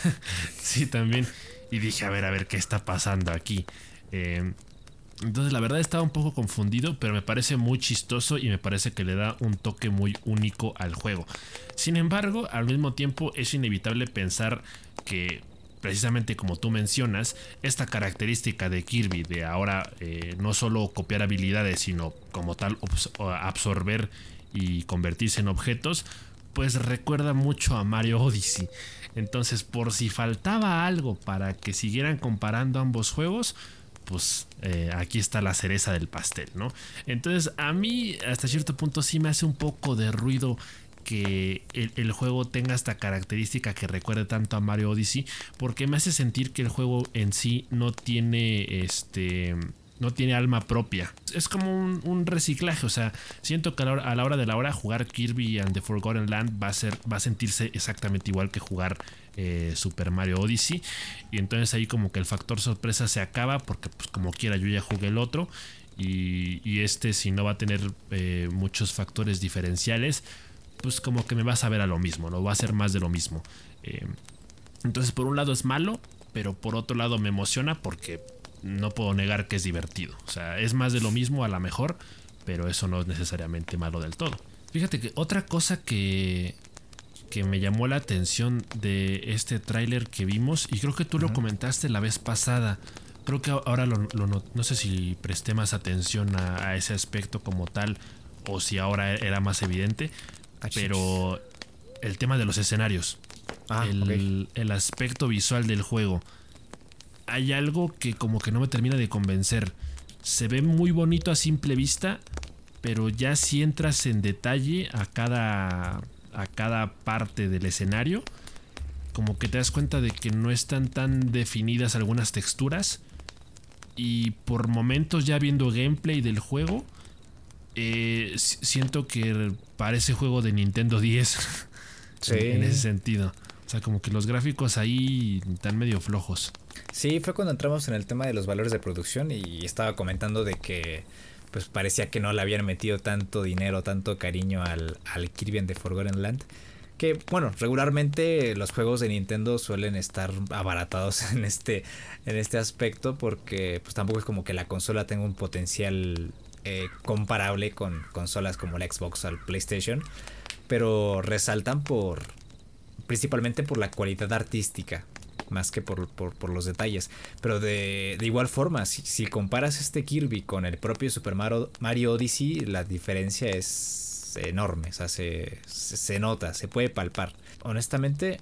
Sí, también. Y dije, a ver, a ver, ¿qué está pasando aquí? Eh, entonces, la verdad estaba un poco confundido, pero me parece muy chistoso y me parece que le da un toque muy único al juego. Sin embargo, al mismo tiempo es inevitable pensar que, precisamente como tú mencionas, esta característica de Kirby de ahora eh, no solo copiar habilidades, sino como tal absorber y convertirse en objetos, pues recuerda mucho a Mario Odyssey. Entonces, por si faltaba algo para que siguieran comparando ambos juegos, pues eh, aquí está la cereza del pastel, ¿no? Entonces, a mí hasta cierto punto sí me hace un poco de ruido que el, el juego tenga esta característica que recuerde tanto a Mario Odyssey, porque me hace sentir que el juego en sí no tiene este... no tiene alma propia. Es como un, un reciclaje. O sea, siento que a la, hora, a la hora de la hora jugar Kirby and the Forgotten Land va a ser, va a sentirse exactamente igual que jugar eh, Super Mario Odyssey. Y entonces ahí como que el factor sorpresa se acaba, porque pues como quiera yo ya jugué el otro. Y, y este, si no va a tener eh, muchos factores diferenciales, pues como que me va a saber a lo mismo, ¿no? Va a ser más de lo mismo. Eh, entonces por un lado es malo, pero por otro lado me emociona porque no puedo negar que es divertido. O sea, es más de lo mismo a la mejor, pero eso no es necesariamente malo del todo. Fíjate que otra cosa que, que me llamó la atención de este tráiler que vimos, y creo que tú uh-huh. lo comentaste la vez pasada, creo que ahora lo, lo no, no sé si presté más atención a, a ese aspecto como tal, o si ahora era más evidente, pero el tema de los escenarios, ah, el, okay. el aspecto visual del juego. Hay algo que como que no me termina de convencer. Se ve muy bonito a simple vista, pero ya si entras en detalle a cada, a cada parte del escenario, como que te das cuenta de que no están tan definidas algunas texturas. Y por momentos, ya viendo gameplay del juego, eh, siento que parece juego de Nintendo diez. Sí. En ese sentido. O sea, como que los gráficos ahí están medio flojos. Sí, fue cuando entramos en el tema de los valores de producción y estaba comentando de que pues parecía que no le habían metido tanto dinero, tanto cariño al, al Kirby and the Forgotten Land. Que bueno, regularmente los juegos de Nintendo suelen estar abaratados en este, en este aspecto porque pues tampoco es como que la consola tenga un potencial eh, comparable con consolas como la Xbox o el PlayStation. Pero resaltan por principalmente por la cualidad artística más que por, por, por los detalles. Pero de, de igual forma, si, si comparas este Kirby con el propio Super Mario, Mario Odyssey, la diferencia es enorme. O sea, se, se, se nota, se puede palpar. Honestamente,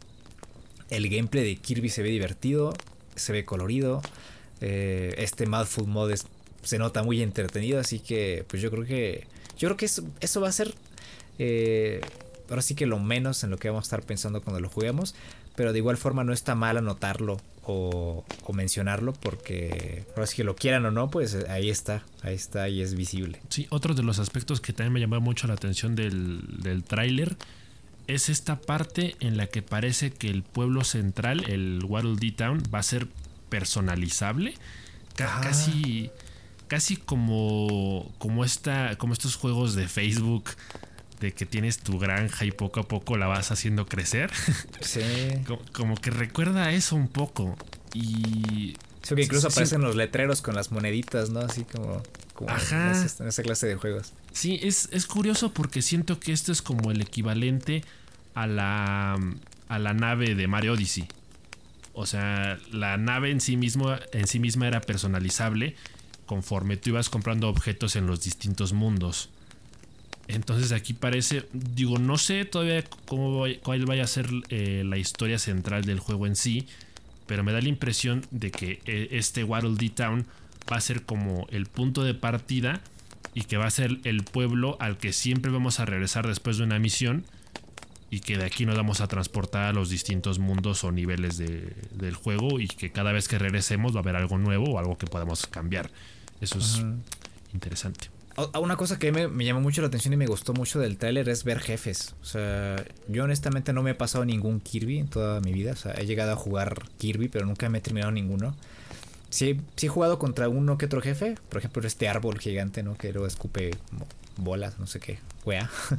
el gameplay de Kirby se ve divertido, se ve colorido. Eh, este Mouthful Mode es, se nota muy entretenido, así que pues yo creo que yo creo que eso, eso va a ser eh, ahora sí que lo menos en lo que vamos a estar pensando cuando lo juguemos. Pero de igual forma no está mal anotarlo o, o mencionarlo porque ahora sí que lo quieran o no, pues ahí está, ahí está y es visible. Sí, otro de los aspectos que también me llamó mucho la atención del, del tráiler es esta parte en la que parece que el pueblo central, el Waddle Dee Town, va a ser personalizable. C- casi casi como, como, esta, como estos juegos de Facebook de que tienes tu granja y poco a poco la vas haciendo crecer. Sí. como, como que recuerda a eso un poco. Y... Sí, que incluso sí, aparecen sí. los letreros con las moneditas, ¿no? Así como, como Ajá. En, esa, en esa clase de juegos. Sí, es, es curioso porque siento que esto es como el equivalente a la, a la nave de Mario Odyssey. O sea, la nave en sí, mismo, en sí misma era personalizable conforme tú ibas comprando objetos en los distintos mundos. Entonces aquí parece, digo, no sé todavía cómo vaya, cuál vaya a ser eh, la historia central del juego en sí, pero me da la impresión de que eh, este Waddle Dee Town va a ser como el punto de partida y que va a ser el pueblo al que siempre vamos a regresar después de una misión y que de aquí nos vamos a transportar a los distintos mundos o niveles de, del juego y que cada vez que regresemos va a haber algo nuevo o algo que podamos cambiar. Eso es uh-huh. interesante. Una cosa que me, me llamó mucho la atención y me gustó mucho del tráiler es ver jefes. O sea, yo honestamente no me he pasado ningún Kirby en toda mi vida. O sea, he llegado a jugar Kirby, pero nunca me he terminado ninguno. Sí, sí he jugado contra uno que otro jefe. Por ejemplo, este árbol gigante, ¿no? Que luego escupe bolas, no sé qué. Wea. Mm.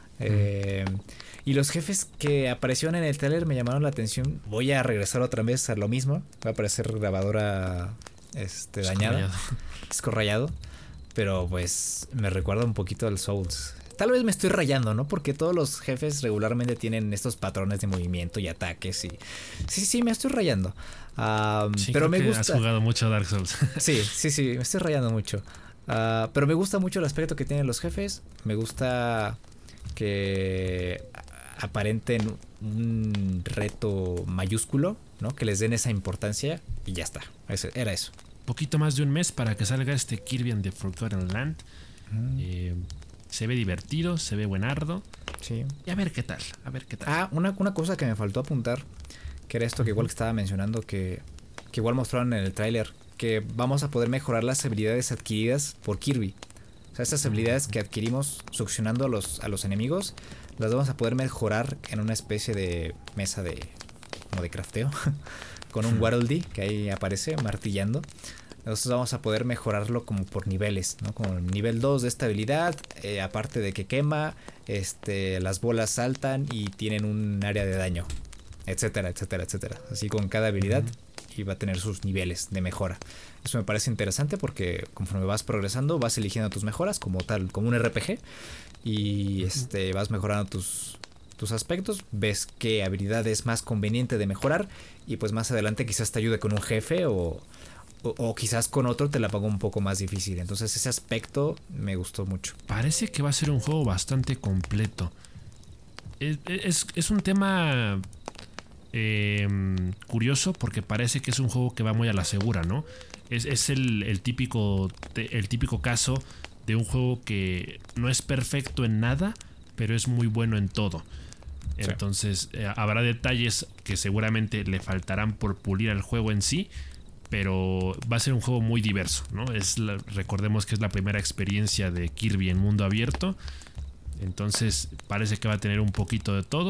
eh, y los jefes que aparecieron en el tráiler me llamaron la atención. Voy a regresar otra vez a lo mismo. Va a aparecer grabadora este, dañada. Escorrayado. Pero pues me recuerda un poquito al Souls. Tal vez me estoy rayando, ¿no? Porque todos los jefes regularmente tienen estos patrones de movimiento y ataques. Y sí, sí, me estoy rayando. Um, sí, pero creo me que gusta. Has jugado mucho Dark Souls. Sí, sí, sí, me estoy rayando mucho. Uh, pero me gusta mucho el aspecto que tienen los jefes. Me gusta que aparenten un reto mayúsculo, ¿no? Que les den esa importancia y ya está. Ese, era eso. Poquito más de un mes para que salga este Kirby and the Forgotten Land. Mm. Eh, se ve divertido, se ve buenardo. Sí. Y a ver qué tal, a ver qué tal. Ah, una, una cosa que me faltó apuntar, que era esto que igual que estaba mencionando, que, que igual mostraron en el tráiler, que vamos a poder mejorar las habilidades adquiridas por Kirby. O sea, estas habilidades que adquirimos succionando a los, a los enemigos, las vamos a poder mejorar en una especie de mesa de, como de crafteo. Con un Waddle Dee que ahí aparece martillando. Entonces vamos a poder mejorarlo como por niveles, ¿no? Como nivel dos de esta habilidad, eh, aparte de que quema, este, las bolas saltan y tienen un área de daño, etcétera, etcétera, etcétera. Así con cada habilidad uh-huh. y va a tener sus niveles de mejora. Eso me parece interesante porque conforme vas progresando vas eligiendo tus mejoras como tal, como un R P G y uh-huh. este, vas mejorando tus... tus aspectos, ves qué habilidad es más conveniente de mejorar y pues más adelante quizás te ayude con un jefe o, o, o quizás con otro te la pongo un poco más difícil. Entonces ese aspecto me gustó mucho. Parece que va a ser un juego bastante completo. Es, es, es un tema eh, curioso porque parece que es un juego que va muy a la segura, ¿no? Es, es el, el, típico, el típico caso de un juego que no es perfecto en nada, pero es muy bueno en todo. Entonces eh, habrá detalles que seguramente le faltarán por pulir al juego en sí, pero va a ser un juego muy diverso, ¿no? Es la, recordemos que es la primera experiencia de Kirby en mundo abierto, entonces parece que va a tener un poquito de todo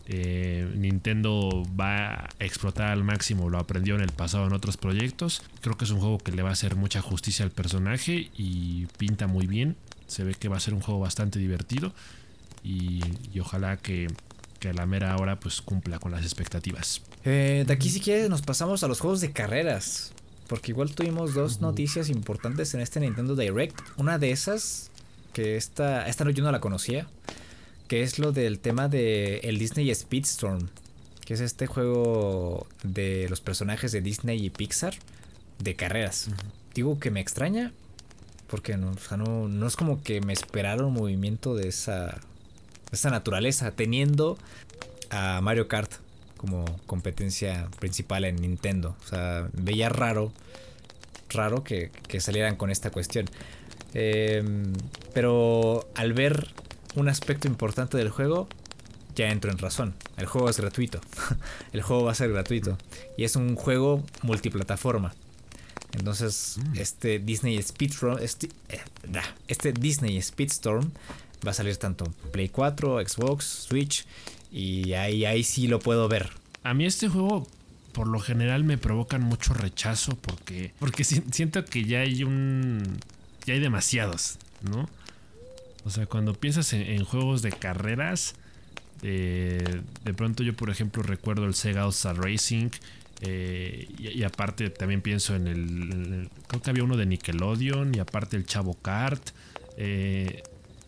Eh, Nintendo va a explotar al máximo, lo aprendió en el pasado en otros proyectos. Creo que es un juego que le va a hacer mucha justicia al personaje y pinta muy bien. Se ve que va a ser un juego bastante divertido y, y ojalá que, que a la mera hora pues cumpla con las expectativas. Eh, de aquí si quieres nos pasamos a los juegos de carreras, porque igual tuvimos dos uh-huh. noticias importantes en este Nintendo Direct. Una de esas, que esta, esta yo no la conocía, que es lo del tema de el Disney Speedstorm, que es este juego de los personajes de Disney y Pixar de carreras. Uh-huh. Digo que me extraña, porque no, o sea, no, no es como que me esperara un movimiento de esa, de esa naturaleza, teniendo a Mario Kart como competencia principal en Nintendo. O sea, veía raro, raro que, que salieran con esta cuestión. Eh, pero al ver un aspecto importante del juego, ya entro en razón. El juego es gratuito. El juego va a ser gratuito. Y es un juego multiplataforma. Entonces, mm. este Disney Speedstorm, este, este Disney Speedstorm va a salir tanto Play cuatro, Xbox, Switch, y ahí, ahí sí lo puedo ver. A mí este juego, por lo general, me provocan mucho rechazo porque, porque siento que ya hay un, ya hay demasiados, ¿no? O sea, cuando piensas en, en juegos de carreras, eh, de pronto yo, por ejemplo, recuerdo el Sega All-Star Racing. Eh, y, y aparte también pienso en el, en el creo que había uno de Nickelodeon, y aparte el Chavo Kart. eh,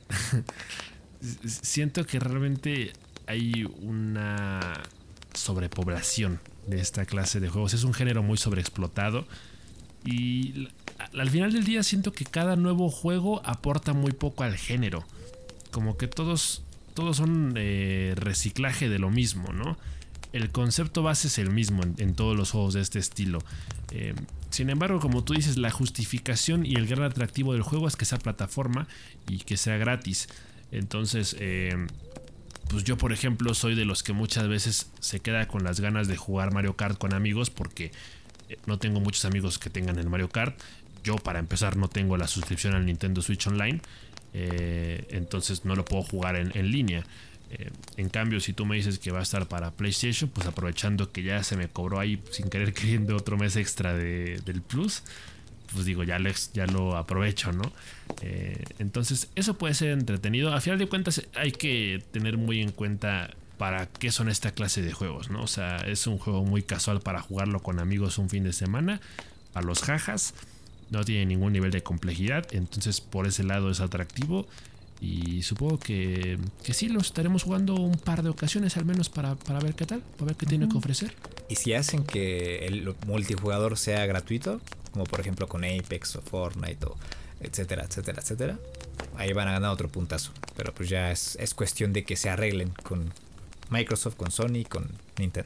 siento que realmente hay una sobrepoblación de esta clase de juegos. Es un género muy sobreexplotado y al final del día siento que cada nuevo juego aporta muy poco al género, como que todos todos son eh, reciclaje de lo mismo, ¿no? El concepto base es el mismo en, en todos los juegos de este estilo. Eh, sin embargo, como tú dices, la justificación y el gran atractivo del juego es que sea plataforma y que sea gratis. Entonces, eh, pues yo, por ejemplo, soy de los que muchas veces se queda con las ganas de jugar Mario Kart con amigos porque no tengo muchos amigos que tengan el Mario Kart. Yo, para empezar, no tengo la suscripción al Nintendo Switch Online. Eh, entonces no lo puedo jugar en, en línea. Eh, en cambio, si tú me dices que va a estar para PlayStation, pues aprovechando que ya se me cobró ahí sin querer queriendo otro mes extra de, del Plus, pues digo, ya, les, ya lo aprovecho, ¿no? Eh, entonces eso puede ser entretenido. A final de cuentas hay que tener muy en cuenta para qué son esta clase de juegos, ¿no? O sea, es un juego muy casual para jugarlo con amigos un fin de semana, a los jajas. No tiene ningún nivel de complejidad, entonces por ese lado es atractivo. Y supongo que, que sí lo estaremos jugando un par de ocasiones al menos para, para ver qué tal, para ver qué uh-huh. tiene que ofrecer. Y si hacen que el multijugador sea gratuito, como por ejemplo con Apex o Fortnite o etcétera, etcétera, etcétera, ahí van a ganar otro puntazo. Pero pues ya es, es cuestión de que se arreglen con Microsoft, con Sony, con Nintendo.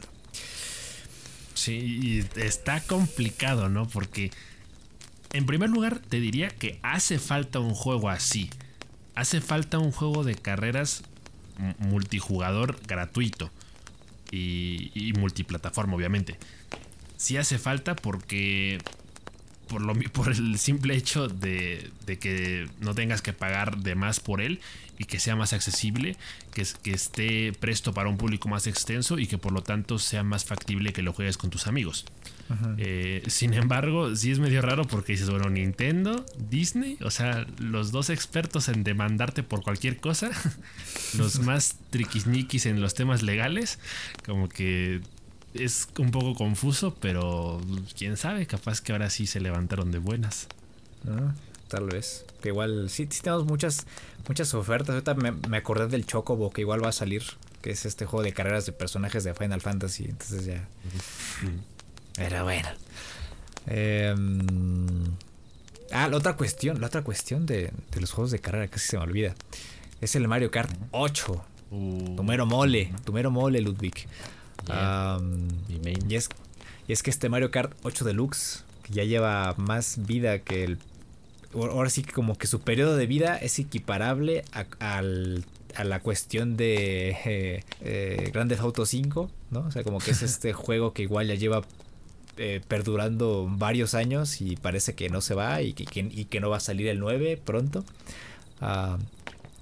Sí, y está complicado, ¿no? Porque en primer lugar te diría que hace falta un juego así. Hace falta un juego de carreras multijugador gratuito y, y multiplataforma, obviamente. Sí hace falta porque por, lo, por el simple hecho de, de que no tengas que pagar de más por él y que sea más accesible, que, que esté presto para un público más extenso y que por lo tanto sea más factible que lo juegues con tus amigos. Eh, sin embargo, sí es medio raro porque dices, bueno, Nintendo, Disney, o sea, los dos expertos en demandarte por cualquier cosa, los más triquisniquis en los temas legales, como que es un poco confuso, pero quién sabe, capaz que ahora sí se levantaron de buenas. Ah, tal vez, que igual sí, sí tenemos muchas, muchas ofertas. Ahorita me, me acordé del Chocobo, que igual va a salir, que es este juego de carreras de personajes de Final Fantasy, entonces ya... Uh-huh. Pero bueno. Eh, ah, la otra cuestión, la otra cuestión de, de los juegos de carrera, casi se me olvida. Es el Mario Kart ocho. Uh, tu mero mole, tu mero mole, Ludwig. Yeah. Um, y, es, y es que este Mario Kart ocho Deluxe, que ya lleva más vida que el... Ahora sí que como que su periodo de vida es equiparable a, al... a la cuestión de eh, eh, Grand Theft Auto cinco, ¿no? O sea, como que es este juego que igual ya lleva eh, perdurando varios años y parece que no se va y que, que, y que no va a salir el nueve pronto. Uh,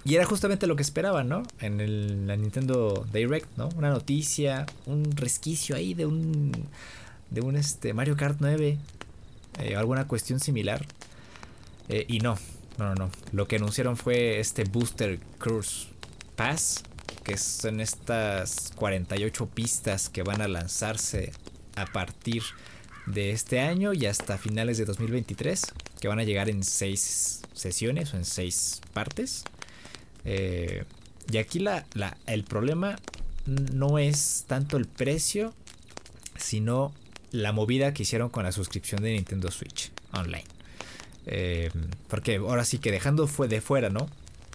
Y era justamente lo que esperaban, ¿no? En el, la Nintendo Direct, ¿no? Una noticia, un resquicio ahí de un de un este Mario Kart nueve, eh, alguna cuestión similar. Eh, y no, no, no, no. Lo que anunciaron fue este Booster Cruise Pass, que son estas cuarenta y ocho pistas que van a lanzarse a partir de este año y hasta finales de dos mil veintitrés, que van a llegar en seis sesiones o en seis partes. Eh, y aquí la, la, el problema no es tanto el precio, sino la movida que hicieron con la suscripción de Nintendo Switch Online. Eh, porque ahora sí que dejando fue de fuera, ¿no?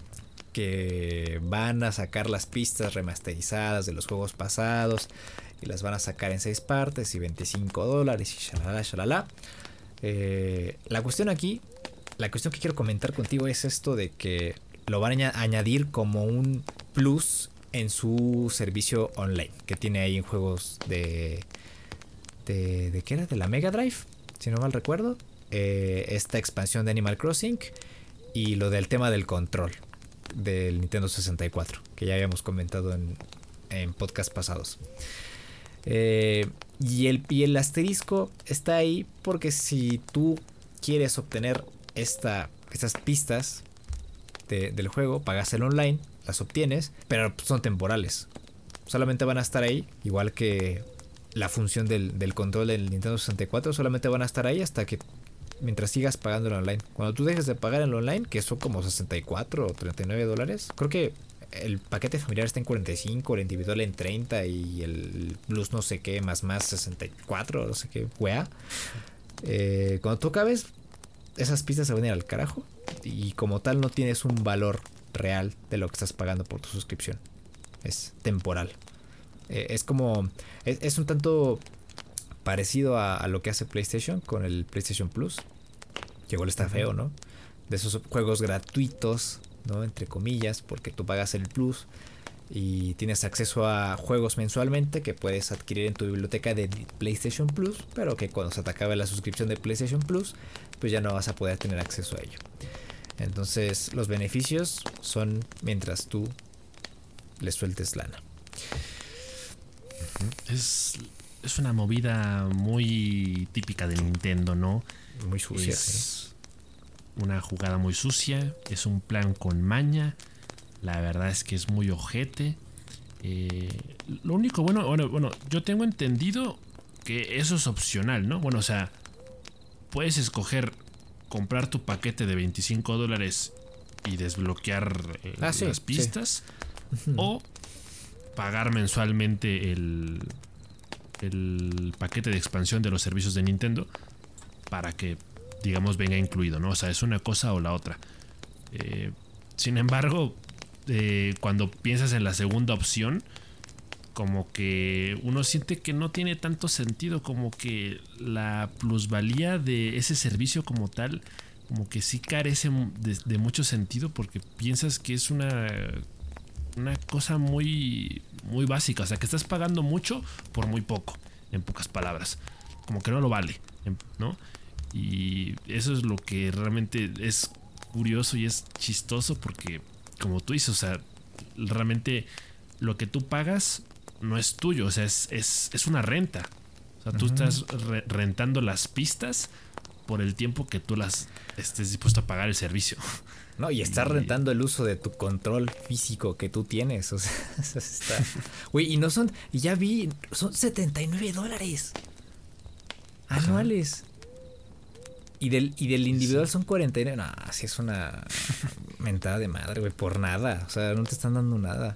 Que van a sacar las pistas remasterizadas de los juegos pasados y las van a sacar en seis partes y veinticinco dólares y shalala, shalala. Eh, la cuestión aquí, la cuestión que quiero comentar contigo es esto de que lo van a añadir como un plus en su servicio online que tiene ahí en juegos de de, de ¿qué era? De la Mega Drive, si no mal recuerdo. Eh, esta expansión de Animal Crossing y lo del tema del control del Nintendo sesenta y cuatro, que ya habíamos comentado en, en podcasts pasados. Eh, y, el, y el asterisco está ahí porque si tú quieres obtener esta, estas pistas de, del juego, pagas el online, las obtienes, pero son temporales. Solamente van a estar ahí, igual que la función del, del control del Nintendo sesenta y cuatro, solamente van a estar ahí hasta que mientras sigas pagando en online. Cuando tú dejes de pagar en online, que son como sesenta y cuatro o treinta y nueve dólares, creo que el paquete familiar está en cuarenta y cinco, el individual en treinta y el plus no sé qué, más más sesenta y cuatro, no sé qué, wea. Eh, cuando tú acabes, esas pistas se van a ir al carajo y como tal no tienes un valor real de lo que estás pagando por tu suscripción. Es temporal. Eh, es como, es, es un tanto parecido a, a lo que hace PlayStation con el PlayStation Plus, que igual está feo, ¿no? De esos juegos gratuitos, ¿no? Entre comillas, porque tú pagas el Plus y tienes acceso a juegos mensualmente que puedes adquirir en tu biblioteca de PlayStation Plus, pero que cuando se te acabe la suscripción de PlayStation Plus, pues ya no vas a poder tener acceso a ello. Entonces los beneficios son mientras tú le sueltes lana. Es, es una movida muy típica de Nintendo, ¿no? Muy sucia. Es ¿eh? Una jugada muy sucia, es un plan con maña. La verdad es que es muy ojete. Eh, lo único bueno, bueno, bueno, yo tengo entendido que eso es opcional, ¿no? Bueno, o sea, puedes escoger comprar tu paquete de veinticinco dólares y desbloquear eh, ah, sí, las pistas, sí. o pagar mensualmente el, el paquete de expansión de los servicios de Nintendo para que, digamos, venga incluido, ¿no? O sea, es una cosa o la otra. Eh, sin embargo, eh, cuando piensas en la segunda opción, como que uno siente que no tiene tanto sentido, como que la plusvalía de ese servicio como tal, como que sí carece de, de mucho sentido, porque piensas que es una, una cosa muy, muy básica, o sea, que estás pagando mucho por muy poco, en pocas palabras, como que no lo vale, ¿no? Y eso es lo que realmente es curioso y es chistoso, porque como tú dices, o sea, realmente lo que tú pagas no es tuyo, o sea, es, es, es una renta. O sea, uh-huh. tú estás re- rentando las pistas por el tiempo que tú las estés dispuesto a pagar el servicio. No, y estás y... rentando el uso de tu control físico que tú tienes. O sea, eso está. Güey, y no son. Y ya vi, son setenta y nueve dólares anuales. Y del, y del individual sí. son cuarenta y nueve. No, así es una mentada de madre, güey, por nada. O sea, no te están dando nada.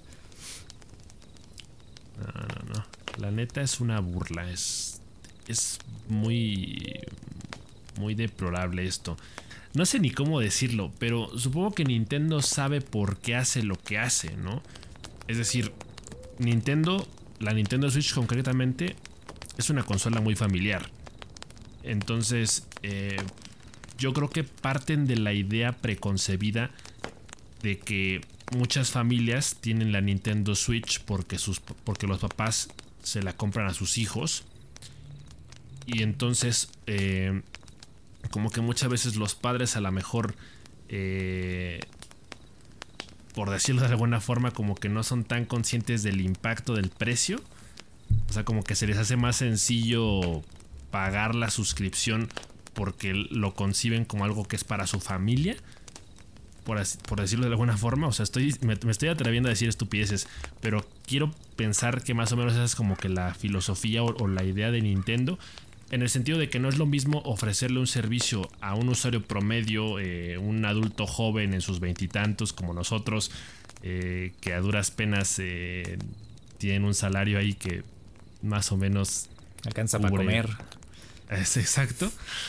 No, no, no. La neta es una burla. Es, es muy, muy deplorable esto. No sé ni cómo decirlo, pero supongo que Nintendo sabe por qué hace lo que hace, ¿no? Es decir, Nintendo, la Nintendo Switch concretamente, es una consola muy familiar. Entonces, eh, yo creo que parten de la idea preconcebida de que muchas familias tienen la Nintendo Switch porque, sus, porque los papás se la compran a sus hijos. Y entonces, eh, como que muchas veces los padres a lo mejor eh, por decirlo de alguna forma, como que no son tan conscientes del impacto del precio. O sea, como que se les hace más sencillo pagar la suscripción porque lo conciben como algo que es para su familia, por, así, por decirlo de alguna forma. O sea, estoy, me, me estoy atreviendo a decir estupideces, pero quiero pensar que más o menos esa es como que la filosofía o, o la idea de Nintendo, en el sentido de que no es lo mismo ofrecerle un servicio a un usuario promedio, eh, un adulto joven en sus veintitantos como nosotros, eh, que a duras penas eh, tienen un salario ahí que más o menos alcanza para comer. Es exacto.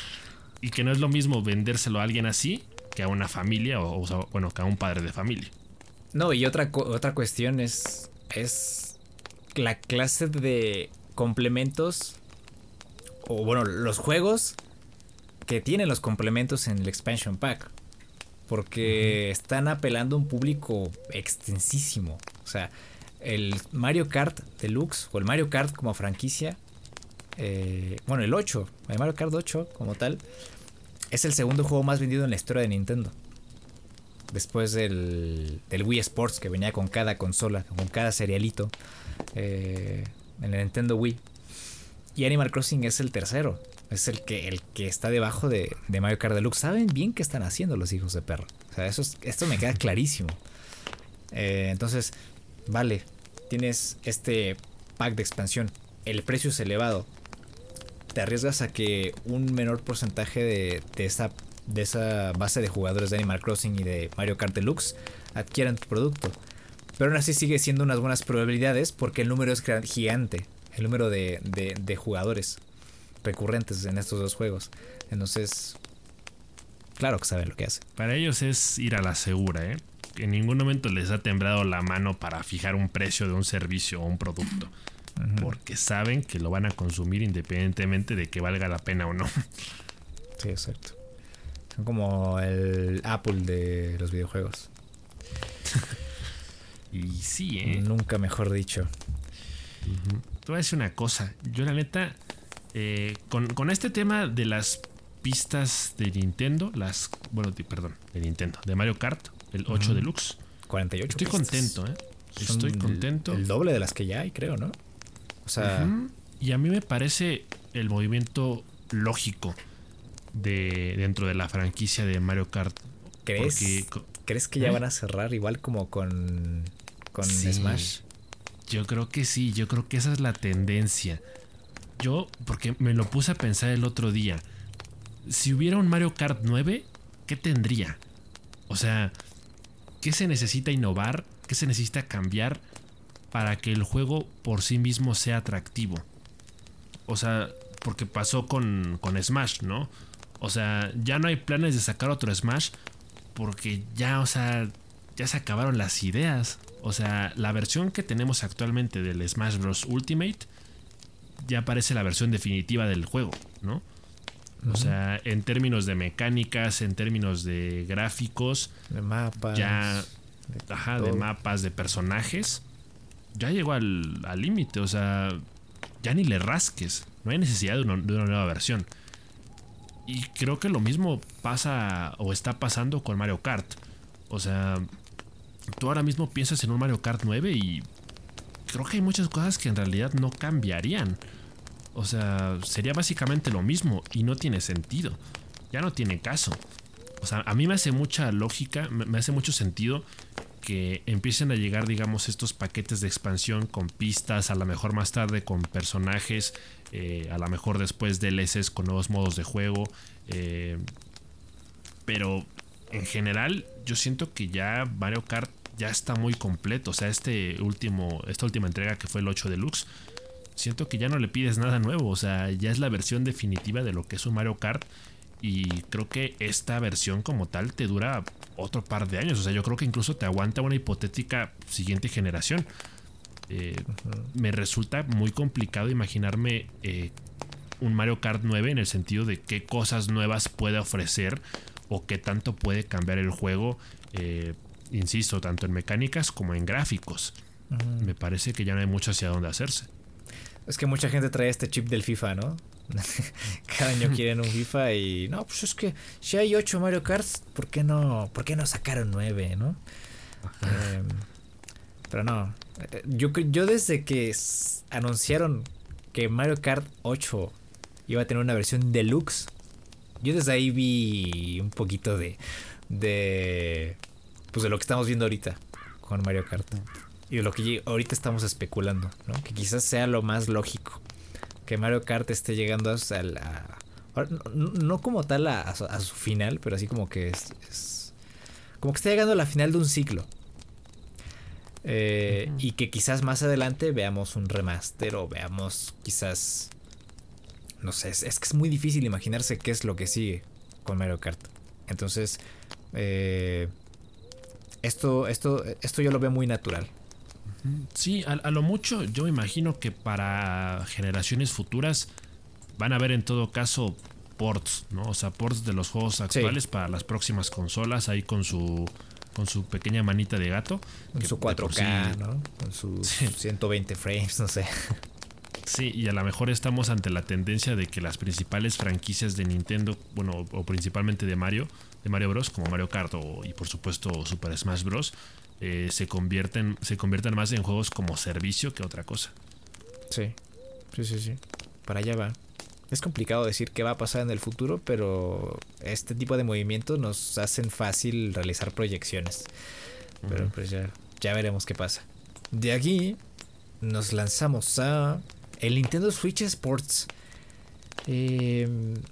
Y que no es lo mismo vendérselo a alguien así que a una familia o, o sea, bueno, que a un padre de familia. No, y otra, otra cuestión es, es la clase de complementos, o bueno, los juegos que tienen los complementos en el expansion pack, porque uh-huh. están apelando a un público extensísimo. O sea, el Mario Kart Deluxe o el Mario Kart como franquicia, eh, bueno, el ocho, el Mario Kart ocho como tal, es el segundo juego más vendido en la historia de Nintendo, después del, del Wii Sports, que venía con cada consola, con cada serialito, eh, en el Nintendo Wii. Y Animal Crossing es el tercero, es el que, el que está debajo de, de Mario Kart Deluxe. Saben bien qué están haciendo los hijos de perro. O sea, eso es, esto me queda clarísimo. Eh, entonces, vale, tienes este pack de expansión, el precio es elevado, te arriesgas a que un menor porcentaje de, de, esa, de esa base de jugadores de Animal Crossing y de Mario Kart Deluxe adquieran tu producto, pero aún así sigue siendo unas buenas probabilidades porque el número es gigante, el número de, de, de jugadores recurrentes en estos dos juegos. Entonces, claro que saben lo que hacen. Para ellos es ir a la segura, ¿eh? En ningún momento les ha temblado la mano para fijar un precio de un servicio o un producto, uh-huh. porque saben que lo van a consumir independientemente de que valga la pena o no. Sí, exacto. Son como el Apple de los videojuegos. Y sí, ¿eh? Nunca mejor dicho. Uh-huh. Te voy a decir una cosa. Yo la neta, eh, con, con este tema de las pistas de Nintendo, las, bueno, perdón, de Nintendo, de Mario Kart, el ocho uh-huh. Deluxe. cuarenta y ocho Estoy pistas. contento, ¿eh? Estoy Son contento. El, el doble de las que ya hay, creo, ¿no? O sea... Uh-huh. Y a mí me parece el movimiento lógico de dentro de la franquicia de Mario Kart. ¿Crees, porque, ¿crees que ya ¿eh? van a cerrar igual como con, con sí, Smash? Yo creo que sí, yo creo que esa es la tendencia. Yo, porque me lo puse a pensar el otro día. Si hubiera un Mario Kart nueve, ¿qué tendría? O sea, ¿qué se necesita innovar? ¿Qué se necesita cambiar para que el juego por sí mismo sea atractivo? O sea, porque pasó con, con Smash, ¿no? O sea, ya no hay planes de sacar otro Smash porque ya, o sea, ya se acabaron las ideas. O sea, la versión que tenemos actualmente del Smash Bros. Ultimate ya parece la versión definitiva del juego, ¿no? Uh-huh. O sea, en términos de mecánicas, en términos de gráficos, de mapas, ya, de, ajá, de mapas, de personajes, ya llegó al límite. O sea, ya ni le rasques. No hay necesidad de una, de una nueva versión. Y creo que lo mismo pasa o está pasando con Mario Kart. O sea, tú ahora mismo piensas en un Mario Kart nueve y creo que hay muchas cosas que en realidad no cambiarían. O sea, sería básicamente lo mismo y no tiene sentido. Ya no tiene caso. O sea, a mí me hace mucha lógica, me hace mucho sentido que empiecen a llegar, digamos, estos paquetes de expansión con pistas, a lo mejor más tarde con personajes, eh, a lo mejor después D L Cs con nuevos modos de juego. Eh, pero en general, yo siento que ya Mario Kart ya está muy completo. O sea, este último, esta última entrega que fue el ocho Deluxe, siento que ya no le pides nada nuevo. O sea, ya es la versión definitiva de lo que es un Mario Kart. Y creo que esta versión como tal te dura otro par de años. O sea, yo creo que incluso te aguanta una hipotética siguiente generación. Eh, uh-huh. Me resulta muy complicado imaginarme eh, un Mario Kart nueve en el sentido de qué cosas nuevas puede ofrecer o qué tanto puede cambiar el juego. Eh, insisto, tanto en mecánicas como en gráficos. Uh-huh. Me parece que ya no hay mucho hacia dónde hacerse. Es que mucha gente trae este chip del FIFA, ¿no? Cada año quieren un FIFA y no, pues es que si hay ocho Mario Karts, ¿por qué no, por qué no sacaron nueve, no? Eh, pero no. Yo, yo desde que anunciaron que Mario Kart ocho iba a tener una versión deluxe, yo desde ahí vi un poquito de, de, pues de lo que estamos viendo ahorita con Mario Kart. Y de lo que ahorita estamos especulando, ¿no? Que quizás sea lo más lógico. Que Mario Kart esté llegando a la... No, no como tal a, a, su, a su final, pero así como que es, es... Como que está llegando a la final de un ciclo. Eh, uh-huh. Y que quizás más adelante veamos un remaster o veamos quizás... No sé, es, es que es muy difícil imaginarse qué es lo que sigue con Mario Kart. Entonces, eh, esto, esto, esto yo lo veo muy natural. Sí, a, a lo mucho yo me imagino que para generaciones futuras van a haber en todo caso ports, ¿no? O sea, ports de los juegos actuales sí. Para las próximas consolas, ahí con su con su pequeña manita de gato. Con su cuatro K, sí, ¿no? Con sus sí. ciento veinte frames, no sé. Sí, y a lo mejor estamos ante la tendencia de que las principales franquicias de Nintendo, bueno, o principalmente de Mario, de Mario Bros, como Mario Kart o, y por supuesto Super Smash Bros, eh, se convierten, se conviertan más en juegos como servicio que otra cosa. Sí, sí, sí, sí. Para allá va. Es complicado decir qué va a pasar en el futuro, pero este tipo de movimientos nos hacen fácil realizar proyecciones. Uh-huh. Pero pues ya, ya veremos qué pasa. De aquí nos lanzamos a el Nintendo Switch Sports. Eh,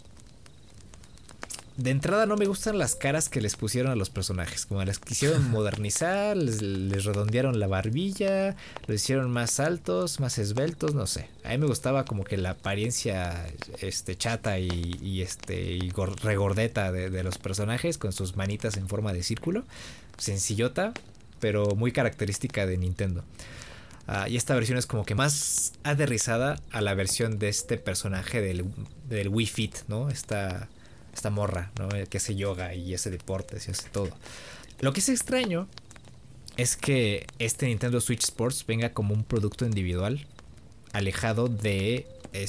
de entrada no me gustan las caras que les pusieron a los personajes. Como les quisieron modernizar, les, les redondearon la barbilla, los hicieron más altos, más esbeltos, no sé. A mí me gustaba como que la apariencia este, chata y, y, este, y gor- regordeta de, de los personajes con sus manitas en forma de círculo. Sencillota, pero muy característica de Nintendo. Uh, y esta versión es como que más aterrizada a la versión de este personaje del, del Wii Fit, ¿no? Esta... esta morra, ¿no? Que hace yoga y hace deportes y hace todo. Lo que es extraño es que este Nintendo Switch Sports venga como un producto individual, alejado de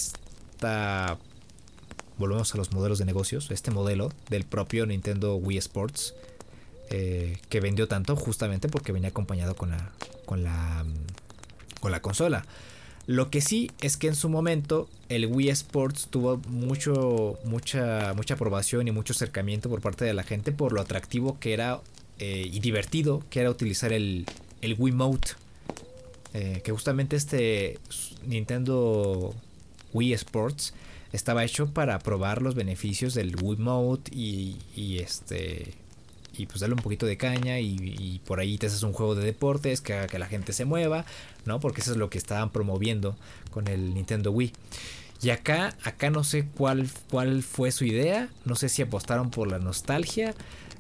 esta... Volvemos a los modelos de negocios, este modelo del propio Nintendo Wii Sports, eh, que vendió tanto justamente porque venía acompañado con la, con la, con la consola. Lo que sí es que en su momento el Wii Sports tuvo mucho, mucha, mucha aprobación y mucho acercamiento por parte de la gente por lo atractivo que era eh, y divertido que era utilizar el, el Wiimote. Eh, que justamente este Nintendo Wii Sports estaba hecho para probar los beneficios del Wiimote y, y este... y pues darle un poquito de caña y, y por ahí te haces un juego de deportes que haga que la gente se mueva, ¿no? Porque eso es lo que estaban promoviendo con el Nintendo Wii. Y acá, acá no sé cuál, cuál fue su idea, no sé si apostaron por la nostalgia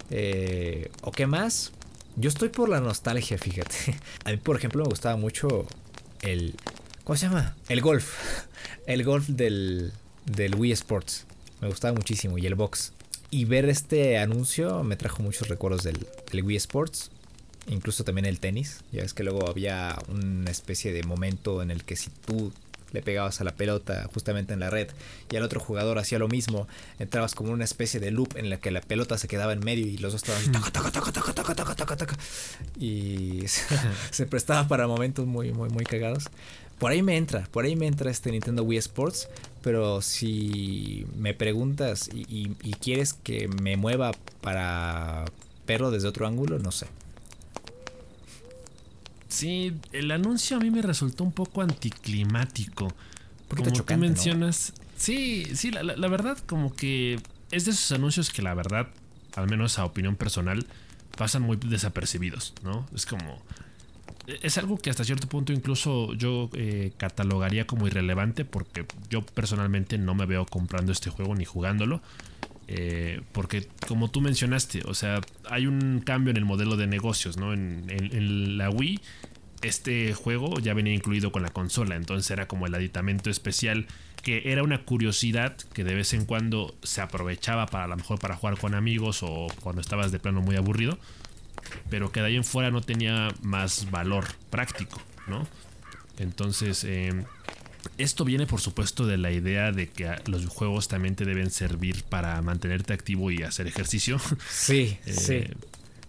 eh, o qué más. Yo estoy por la nostalgia, fíjate. A mí, por ejemplo, me gustaba mucho el... ¿cómo se llama? El golf. El golf del, del Wii Sports. Me gustaba muchísimo. Y el box. Y ver este anuncio me trajo muchos recuerdos del, del Wii Sports. Incluso también el tenis. Ya ves que luego había una especie de momento en el que si tú le pegabas a la pelota justamente en la red y el otro jugador hacía lo mismo, entrabas como una especie de loop en la que la pelota se quedaba en medio y los dos estaban taca, taca, taca, taca, taca, taca, taca, taca, y se, se prestaba para momentos muy, muy, muy cagados. Por ahí me entra, por ahí me entra este Nintendo Wii Sports, pero si me preguntas y, y, y quieres que me mueva para verlo desde otro ángulo, no sé. Sí, el anuncio a mí me resultó un poco anticlimático. Como chocante, tú mencionas, ¿no? Sí, sí, la, la, la verdad como que es de esos anuncios que la verdad, al menos a opinión personal, pasan muy desapercibidos, ¿no? Es como... es algo que hasta cierto punto incluso yo eh, catalogaría como irrelevante porque yo personalmente no me veo comprando este juego ni jugándolo. Eh, porque como tú mencionaste, o sea, hay un cambio en el modelo de negocios, ¿no? En, en, en la Wii, este juego ya venía incluido con la consola, entonces era como el aditamento especial que era una curiosidad que de vez en cuando se aprovechaba para a lo mejor para jugar con amigos o cuando estabas de plano muy aburrido, pero que de ahí en fuera no tenía más valor práctico, ¿no? Entonces, eh, esto viene por supuesto de la idea de que los juegos también te deben servir para mantenerte activo y hacer ejercicio. Sí, eh, sí.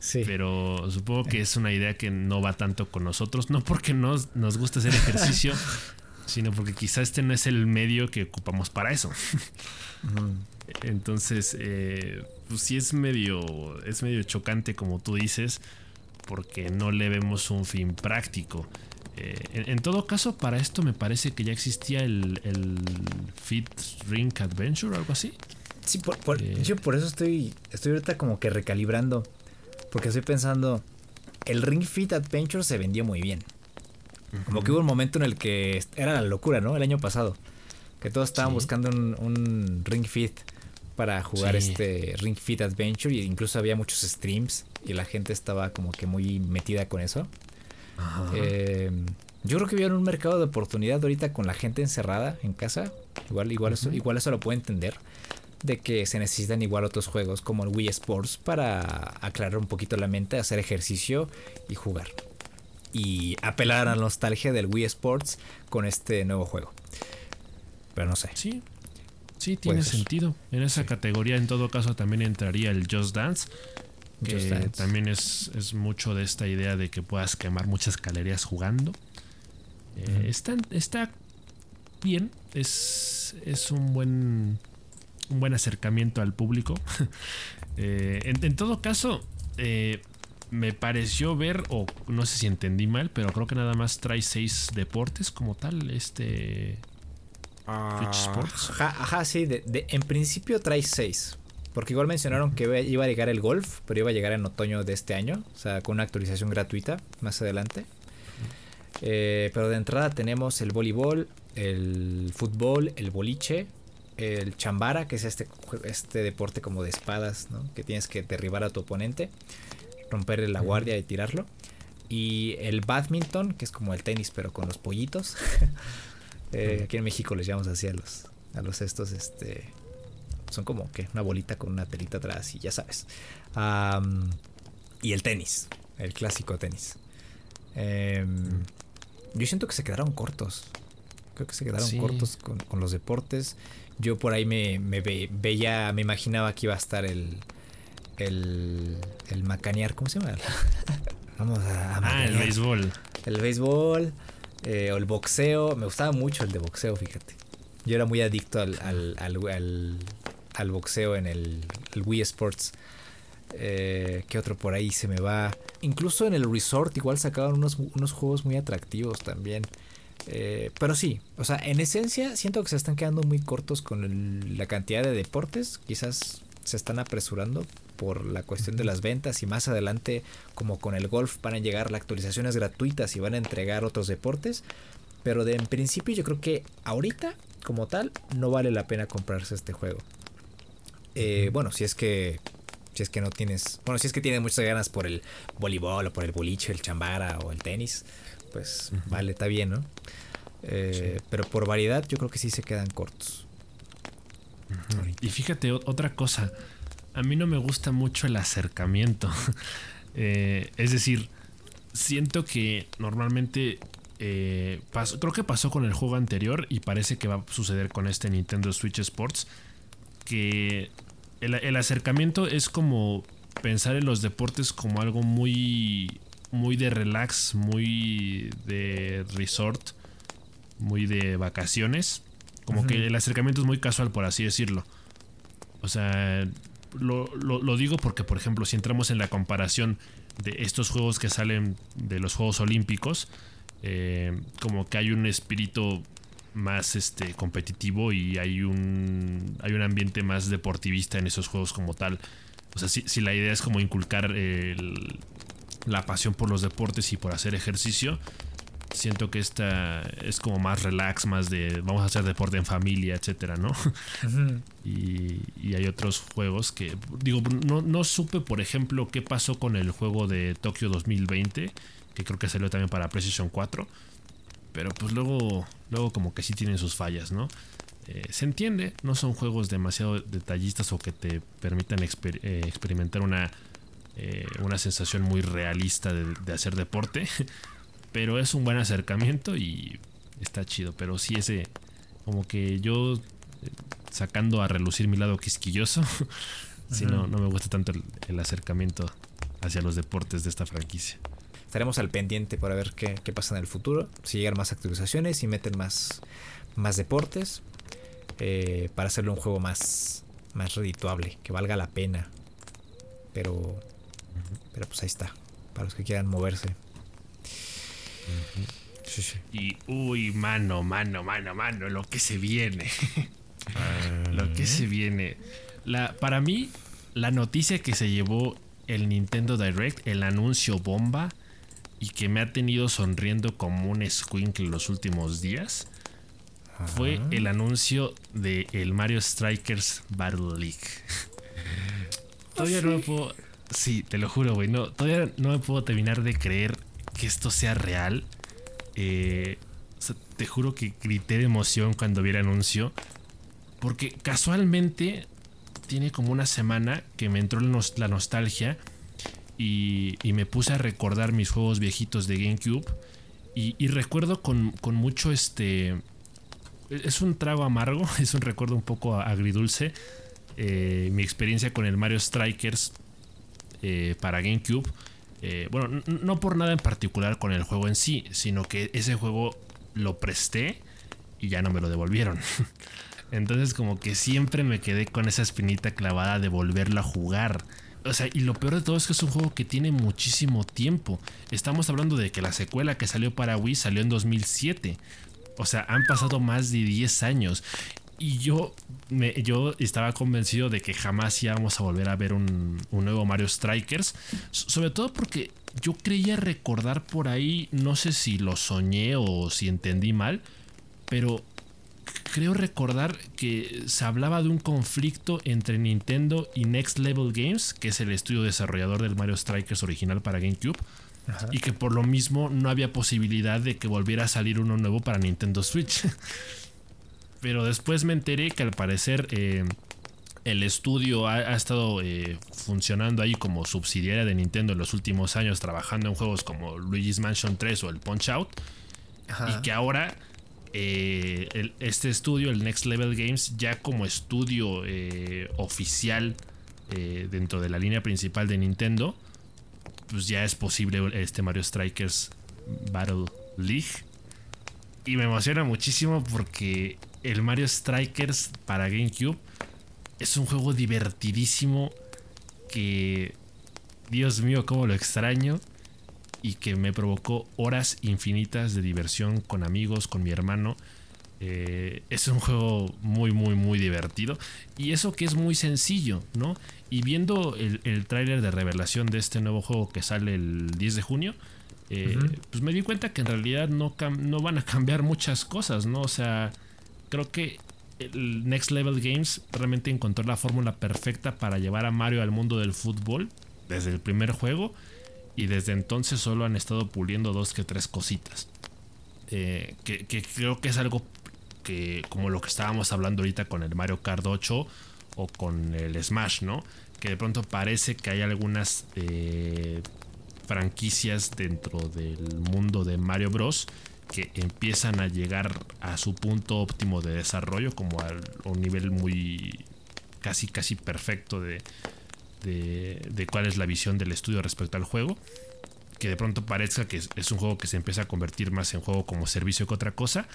Sí. Pero supongo que es una idea que no va tanto con nosotros. No porque nos, nos gusta hacer ejercicio, sino porque quizá este no es el medio que ocupamos para eso. Mm. Entonces, eh, pues sí es medio, es medio chocante, como tú dices, porque no le vemos un fin práctico. Eh, en, en todo caso, para esto me parece que ya existía el, el Fit Ring Adventure o algo así. Sí, por, por, Eh. yo por eso estoy, estoy ahorita como que recalibrando. Porque estoy pensando, el Ring Fit Adventure se vendió muy bien. Como que hubo un momento en el que era la locura, ¿no? El año pasado. Que todos estaban Sí. buscando un, un Ring Fit para jugar Sí. este Ring Fit Adventure. E incluso había muchos streams y la gente estaba como que muy metida con eso. Ajá. Eh, yo creo que vieron un mercado de oportunidad ahorita con la gente encerrada en casa. Igual, igual, Uh-huh. eso, igual eso lo puedo entender. De que se necesitan igual otros juegos como el Wii Sports para aclarar un poquito la mente, hacer ejercicio y jugar. Y apelar a la nostalgia del Wii Sports con este nuevo juego. Pero no sé. Sí, sí, tiene ser. sentido. En esa Sí. categoría, en todo caso, también entraría el Just Dance. Que Just Dance. también es, es mucho de esta idea de que puedas quemar muchas calorías jugando. Eh, Ujú. está, está bien. Es, es un buen un buen acercamiento al público. eh, en, en todo caso, eh, me pareció ver, o no sé si entendí mal, pero creo que nada más trae seis deportes como tal, este Twitch Sports. Ajá, ajá, sí. De, de, en principio trae seis. Porque igual mencionaron que iba a llegar el golf, pero iba a llegar en otoño de este año. O sea, con una actualización gratuita más adelante. Eh, pero de entrada tenemos el voleibol, el fútbol, el boliche, el chambara, que es este, este deporte como de espadas, ¿no? Que tienes que derribar a tu oponente, romperle la guardia y tirarlo. Y el badminton, que es como el tenis, pero con los pollitos. eh, aquí en México les llamamos así a los, a los estos, este... Son como que una bolita con una telita atrás y ya sabes. Um, y el tenis, el clásico tenis. Um, yo siento que se quedaron cortos. Creo que se quedaron sí. cortos con, con los deportes. Yo por ahí me, me ve, veía, me imaginaba que iba a estar el el, el macanear, ¿cómo se llama? Vamos a, a Ah, el béisbol. El béisbol eh, o el boxeo. Me gustaba mucho el de boxeo, fíjate. Yo era muy adicto al, al, al, al, al boxeo en el, el Wii Sports. Eh, ¿Qué otro por ahí se me va? Incluso en el Resort igual sacaban unos, unos juegos muy atractivos también. Eh, pero sí, o sea, en esencia siento que se están quedando muy cortos con el, la cantidad de deportes. Quizás se están apresurando por la cuestión de las ventas y más adelante, como con el golf, van a llegar las actualizaciones gratuitas y van a entregar otros deportes. Pero de, en principio yo creo que ahorita, como tal, no vale la pena comprarse este juego. Eh, bueno, si es que si es que no tienes, bueno, si es que tienes muchas ganas por el voleibol o por el boliche, el chambara o el tenis, pues uh-huh. vale, está bien, ¿no? Eh, sí. Pero por variedad yo creo que sí se quedan cortos. Uh-huh. Y fíjate, otra cosa, a mí no me gusta mucho el acercamiento. eh, es decir, siento que normalmente eh, pasó, creo que pasó con el juego anterior y parece que va a suceder con este Nintendo Switch Sports, que el, el acercamiento es como pensar en los deportes como algo muy muy de relax, muy de resort, muy de vacaciones, como uh-huh. que el acercamiento es muy casual, por así decirlo. O sea, lo, lo, lo digo porque, por ejemplo, si entramos en la comparación de estos juegos que salen de los Juegos Olímpicos, eh, como que hay un espíritu más este competitivo y hay un hay un ambiente más deportivista en esos juegos como tal. O sea, si, si la idea es como inculcar el, la pasión por los deportes y por hacer ejercicio, siento que esta es como más relax, más de vamos a hacer deporte en familia, etcétera, ¿no? Uh-huh. y, y hay otros juegos que digo, no, no supe, por ejemplo, qué pasó con el juego de Tokio dos mil veinte, que creo que salió también para PlayStation cuatro. Pero pues luego, luego como que sí tienen sus fallas, ¿no? Eh, se entiende, no son juegos demasiado detallistas o que te permitan exper- eh, experimentar una, eh, una sensación muy realista de, de hacer deporte. Pero es un buen acercamiento y está chido. Pero sí ese, como que yo, eh, sacando a relucir mi lado quisquilloso, uh-huh. sí no, no me gusta tanto el, el acercamiento hacia los deportes de esta franquicia. Estaremos al pendiente para ver qué, qué pasa en el futuro. Si llegan más actualizaciones y meten más, más deportes. Eh, para hacerle un juego más, más redituable. Que valga la pena. Pero, uh-huh. pero pues ahí está. Para los que quieran moverse. Uh-huh. Sí, sí. Y uy, mano, mano, mano, mano. Lo que se viene. uh-huh. Lo que se viene. La, para mí, la noticia que se llevó el Nintendo Direct, el anuncio bomba, y que me ha tenido sonriendo como un escuincle los últimos días, uh-huh. fue el anuncio de el Mario Strikers Battle League. Todavía ¿Oh, sí? no me puedo... Sí, te lo juro, güey. No, todavía no me puedo terminar de creer que esto sea real. Eh, o sea, te juro que grité de emoción cuando vi el anuncio. Porque casualmente tiene como una semana que me entró la nostalgia y, y me puse a recordar mis juegos viejitos de GameCube. Y, y recuerdo con, con mucho este... Es un trago amargo, es un recuerdo un poco agridulce. Eh, mi experiencia con el Mario Strikers eh, para GameCube. Eh, bueno, n- no por nada en particular con el juego en sí, sino que ese juego lo presté y ya no me lo devolvieron. Entonces como que siempre me quedé con esa espinita clavada de volverlo a jugar. O sea, y lo peor de todo es que es un juego que tiene muchísimo tiempo. Estamos hablando de que la secuela que salió para Wii salió en dos mil siete. O sea, han pasado más de diez años. Y yo, me, yo estaba convencido de que jamás íbamos a volver a ver un, un nuevo Mario Strikers. Sobre todo porque yo creía recordar por ahí, no sé si lo soñé o si entendí mal, pero creo recordar que se hablaba de un conflicto entre Nintendo y Next Level Games, que es el estudio desarrollador del Mario Strikers original para GameCube. Ajá. Y que por lo mismo no había posibilidad de que volviera a salir uno nuevo para Nintendo Switch. Pero después me enteré que al parecer eh, el estudio ha, ha estado eh, funcionando ahí como subsidiaria de Nintendo en los últimos años, trabajando en juegos como Luigi's Mansion tres o el Punch-Out. Ajá. Y que ahora eh, el, este estudio, el Next Level Games, ya como estudio eh, oficial eh, dentro de la línea principal de Nintendo, pues ya es posible este Mario Strikers Battle League. Y me emociona muchísimo porque el Mario Strikers para GameCube es un juego divertidísimo que, Dios mío, cómo lo extraño, y que me provocó horas infinitas de diversión con amigos, con mi hermano. Eh, es un juego muy, muy, muy divertido. Y eso que es muy sencillo, ¿no? Y viendo el, el tráiler de revelación de este nuevo juego que sale el diez de junio, eh, uh-huh. pues me di cuenta que en realidad no, cam- no van a cambiar muchas cosas, ¿no? O sea, creo que el Next Level Games realmente encontró la fórmula perfecta para llevar a Mario al mundo del fútbol desde el primer juego, y desde entonces solo han estado puliendo dos que tres cositas. Eh, que, que creo que es algo que, como lo que estábamos hablando ahorita con el Mario Kart ocho o con el Smash, ¿no? Que de pronto parece que hay algunas eh, franquicias dentro del mundo de Mario Bros. Que empiezan a llegar a su punto óptimo de desarrollo, como a un nivel muy casi casi perfecto de, de, de cuál es la visión del estudio respecto al juego, que de pronto parezca que es, es un juego que se empieza a convertir más en juego como servicio que otra cosa.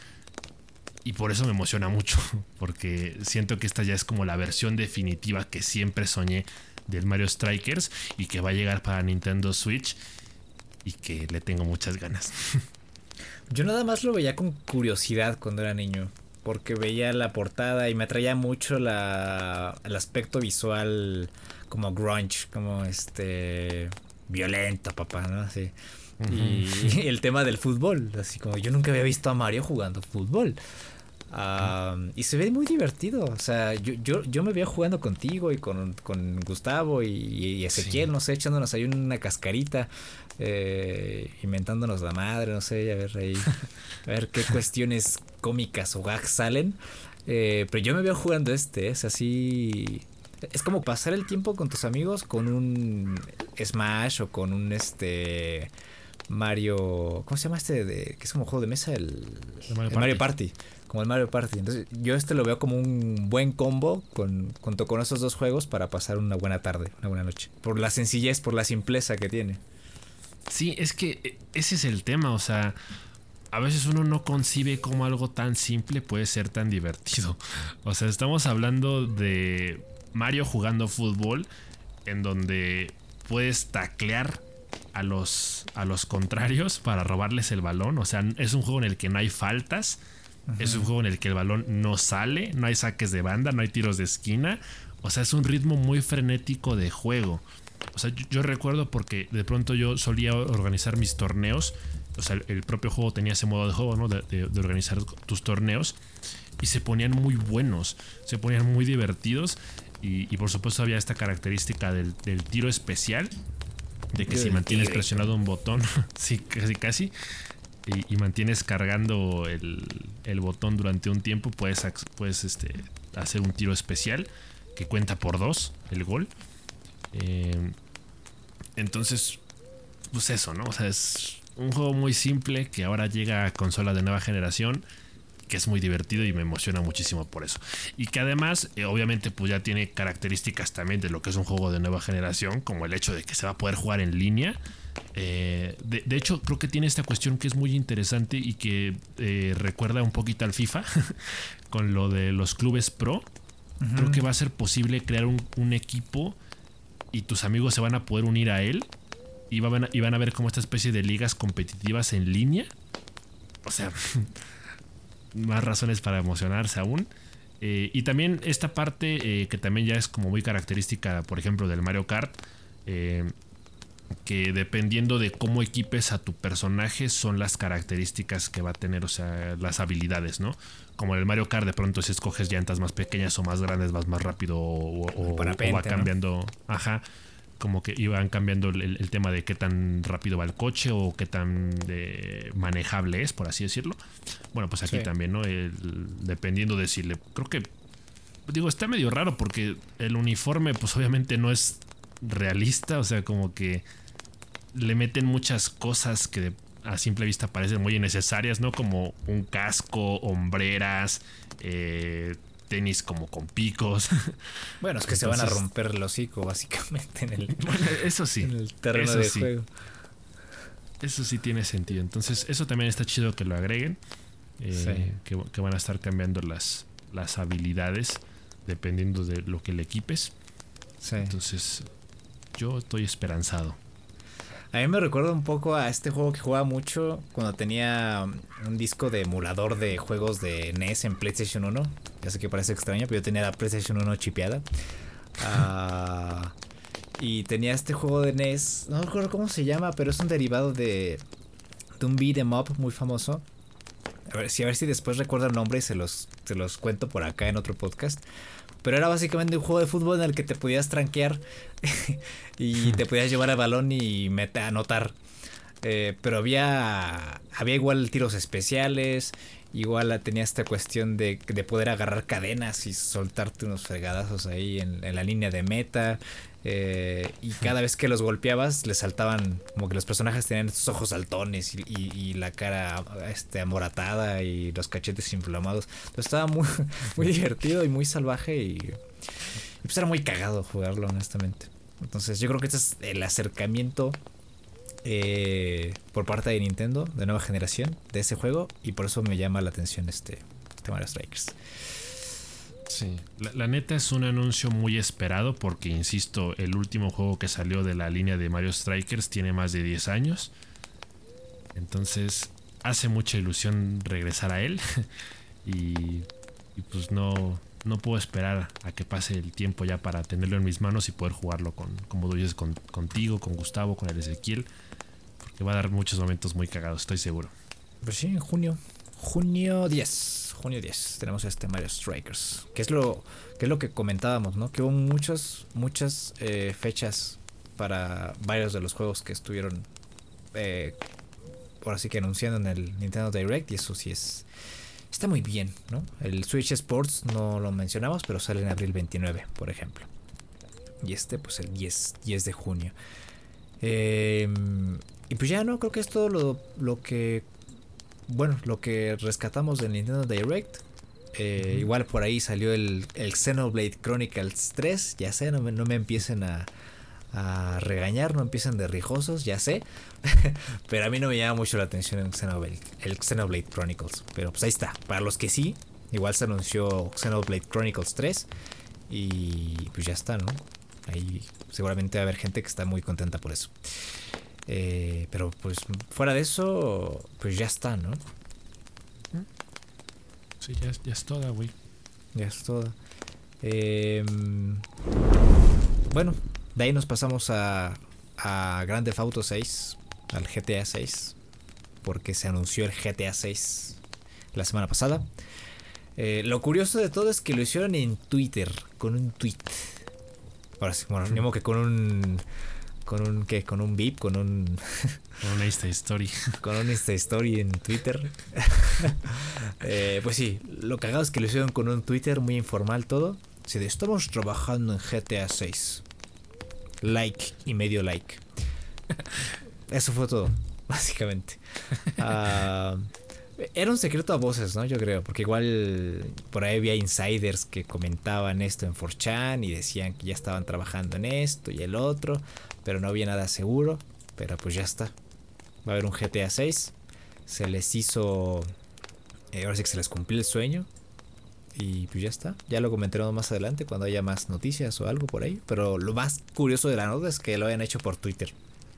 Y por eso me emociona mucho, porque siento que esta ya es como la versión definitiva que siempre soñé del Mario Strikers y que va a llegar para Nintendo Switch y que le tengo muchas ganas. Yo nada más lo veía con curiosidad cuando era niño, porque veía la portada y me atraía mucho la, el aspecto visual como grunge, como este violento, papá, ¿no? Así. Uh-huh. Y, y el tema del fútbol, así como yo nunca había visto a Mario jugando fútbol. Uh, y se ve muy divertido. O sea, yo, yo, yo me veía jugando contigo y con, con Gustavo y, y Ezequiel, sí. No sé, echándonos ahí una cascarita, eh, inventándonos la madre, no sé, a ver ahí, a ver qué cuestiones cómicas o gags salen. Eh, pero yo me veo jugando este, es así. Es como pasar el tiempo con tus amigos con un Smash o con un este. Mario... ¿Cómo se llama este? De, que es como juego de mesa, el, El Mario el Mario Party. Como el Mario Party. Entonces yo este lo veo como un buen combo con, junto con esos dos juegos para pasar una buena tarde, una buena noche. Por la sencillez, por la simpleza que tiene. Sí, es que ese es el tema, o sea, a veces uno no concibe cómo algo tan simple puede ser tan divertido. O sea, estamos hablando de Mario jugando fútbol, en donde puedes taclear a los, a los contrarios para robarles el balón. O sea, es un juego en el que no hay faltas. Uh-huh. Es un juego en el que el balón no sale, no hay saques de banda, no hay tiros de esquina. O sea, es un ritmo muy frenético de juego. O sea, yo, yo recuerdo porque de pronto yo solía organizar mis torneos. O sea, el, el propio juego tenía ese modo de juego, ¿no? De, de, de organizar tus torneos. Y se ponían muy buenos, se ponían muy divertidos. Y, y por supuesto había esta característica del, del tiro especial. De que si mantienes presionado un botón, sí, casi casi, y, y mantienes cargando el, el botón durante un tiempo, puedes, puedes este, hacer un tiro especial que cuenta por dos, el gol. Eh, entonces, pues eso, ¿no? O sea, es un juego muy simple que ahora llega a consola de nueva generación, que es muy divertido y me emociona muchísimo por eso. Y que además, eh, obviamente, pues ya tiene características también de lo que es un juego de nueva generación, como el hecho de que se va a poder jugar en línea. Eh, de, de hecho, creo que tiene esta cuestión que es muy interesante y que eh, recuerda un poquito al FIFA, con lo de los clubes pro. Uh-huh. Creo que va a ser posible crear un, un equipo y tus amigos se van a poder unir a él y van a, y van a ver como esta especie de ligas competitivas en línea. O sea... más razones para emocionarse aún. Eh, y también esta parte eh, que también ya es como muy característica, por ejemplo, del Mario Kart, eh, que dependiendo de cómo equipes a tu personaje son las características que va a tener, o sea, las habilidades, ¿no? Como en el Mario Kart, de pronto si escoges llantas más pequeñas o más grandes vas más rápido o, o, parapente, o va cambiando, ¿no? Ajá, como que iban cambiando el, el tema de qué tan rápido va el coche o qué tan eh, manejable es, por así decirlo. Bueno, pues aquí sí. También, ¿no? El, dependiendo de si le... Creo que... Digo, está medio raro porque el uniforme, pues obviamente no es realista. O sea, como que le meten muchas cosas que a simple vista parecen muy innecesarias, ¿no? Como un casco, hombreras, eh... tenis como con picos. Bueno, es que entonces, se van a romper el hocico básicamente en el, bueno, eso sí, en el terreno eso de sí. juego. Eso sí tiene sentido. Entonces eso también está chido que lo agreguen. Eh, sí. que, que van a estar cambiando las, las habilidades dependiendo de lo que le equipes. Sí. Entonces yo estoy esperanzado. A mí me recuerda un poco a este juego que jugaba mucho cuando tenía un disco de emulador de juegos de N E S en PlayStation uno. Ya sé que parece extraño, pero yo tenía la PlayStation uno chipeada. Uh, y tenía este juego de N E S, no recuerdo cómo se llama, pero es un derivado de, de un beat 'em up muy famoso. A ver, si, a ver si después recuerdo el nombre y se los, se los cuento por acá en otro podcast. Pero era básicamente un juego de fútbol en el que te podías tranquear y te podías llevar el balón y meta, anotar. Eh, pero había, había igual tiros especiales, igual tenía esta cuestión de, de poder agarrar cadenas y soltarte unos fregadazos ahí en, en la línea de meta. Eh, y cada vez que los golpeabas les saltaban, como que los personajes tenían estos ojos saltones y, y, y la cara este, amoratada y los cachetes inflamados. Entonces estaba muy, muy divertido y muy salvaje y, y pues era muy cagado jugarlo, honestamente. Entonces yo creo que este es el acercamiento eh, por parte de Nintendo de nueva generación de ese juego y por eso me llama la atención este, este Mario Strikers. Sí, la, la neta es un anuncio muy esperado porque, insisto, el último juego que salió de la línea de Mario Strikers tiene más de diez años. Entonces hace mucha ilusión regresar a él y, y pues no, no puedo esperar a que pase el tiempo ya para tenerlo en mis manos y poder jugarlo con, como tú dices, con, contigo, con Gustavo, con el Ezequiel, porque va a dar muchos momentos muy cagados, estoy seguro. Pues sí, en junio, junio diez. Junio diez tenemos este Mario Strikers, que es lo que es lo que comentábamos, ¿no? Que hubo muchas muchas eh, fechas para varios de los juegos que estuvieron eh, por así que anunciando en el Nintendo Direct, y eso sí es está muy bien, ¿no? El Switch Sports no lo mencionamos, pero sale en abril veintinueve, por ejemplo. Y este pues el diez de junio. Eh, y pues ya no, creo que es todo lo, lo que, bueno, lo que rescatamos del Nintendo Direct. Eh, uh-huh. Igual por ahí salió el, el Xenoblade Chronicles tres, ya sé, no me, no me empiecen a, a regañar, no empiecen de rijosos, ya sé. Pero a mí no me llama mucho la atención el Xenoblade, el Xenoblade Chronicles. Pero pues ahí está, para los que sí, igual se anunció Xenoblade Chronicles tres y pues ya está, ¿no? Ahí seguramente va a haber gente que está muy contenta por eso. Eh, pero pues fuera de eso, pues ya está, ¿no? Sí, ya, ya es toda, güey. Ya es toda. Eh, bueno, de ahí nos pasamos a, a Grand Theft Auto seis, al G T A seis, porque se anunció el G T A seis la semana pasada. Eh, lo curioso de todo es que lo hicieron en Twitter, con un tweet. Ahora sí, bueno, mismo que con un... ¿Con un qué? ¿Con un beep? ¿Con un...? Con una Insta Story. Con una Insta Story en Twitter. eh, pues sí, lo cagado es que lo hicieron con un Twitter muy informal todo. Sí, de, estamos trabajando en G T A seis. Like y medio like. Eso fue todo, básicamente. Uh, era un secreto a voces, ¿no? Yo creo, porque igual por ahí había insiders que comentaban esto en cuatro chan y decían que ya estaban trabajando en esto y el otro, pero no había nada seguro. Pero pues ya está. Va a haber un G T A seis. Se les hizo... Eh, ahora sí que se les cumplió el sueño. Y pues ya está. Ya lo comentaremos más adelante cuando haya más noticias o algo por ahí. Pero lo más curioso de la nota es que lo hayan hecho por Twitter.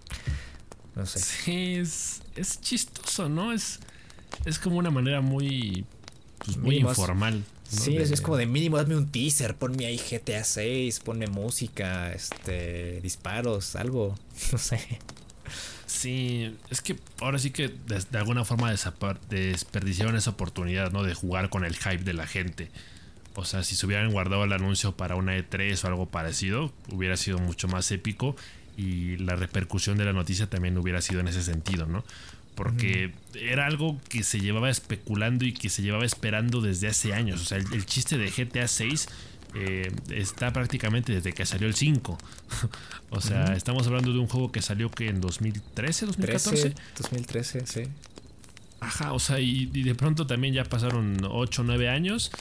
No sé. Sí, es, es chistoso, ¿no? Es, es como una manera muy... Pues muy mínimo informal, ¿no? Sí, de... es, es como de mínimo, dame un teaser, ponme ahí G T A seis, ponme música, este, disparos, algo, no sé. Sí, es que ahora sí que de, de alguna forma desapar- desperdiciaron esa oportunidad, ¿no? De jugar con el hype de la gente. O sea, si se hubieran guardado el anuncio para una E tres o algo parecido, hubiera sido mucho más épico y la repercusión de la noticia también hubiera sido en ese sentido, ¿no? Porque uh-huh. era algo que se llevaba especulando y que se llevaba esperando desde hace años. O sea, el, el chiste de G T A seis eh, está prácticamente desde que salió el cinco. O sea, uh-huh. estamos hablando de un juego que salió que en dos mil trece, dos mil catorce. dos mil trece, sí. Ajá, o sea, y, y de pronto también ya pasaron ocho o nueve años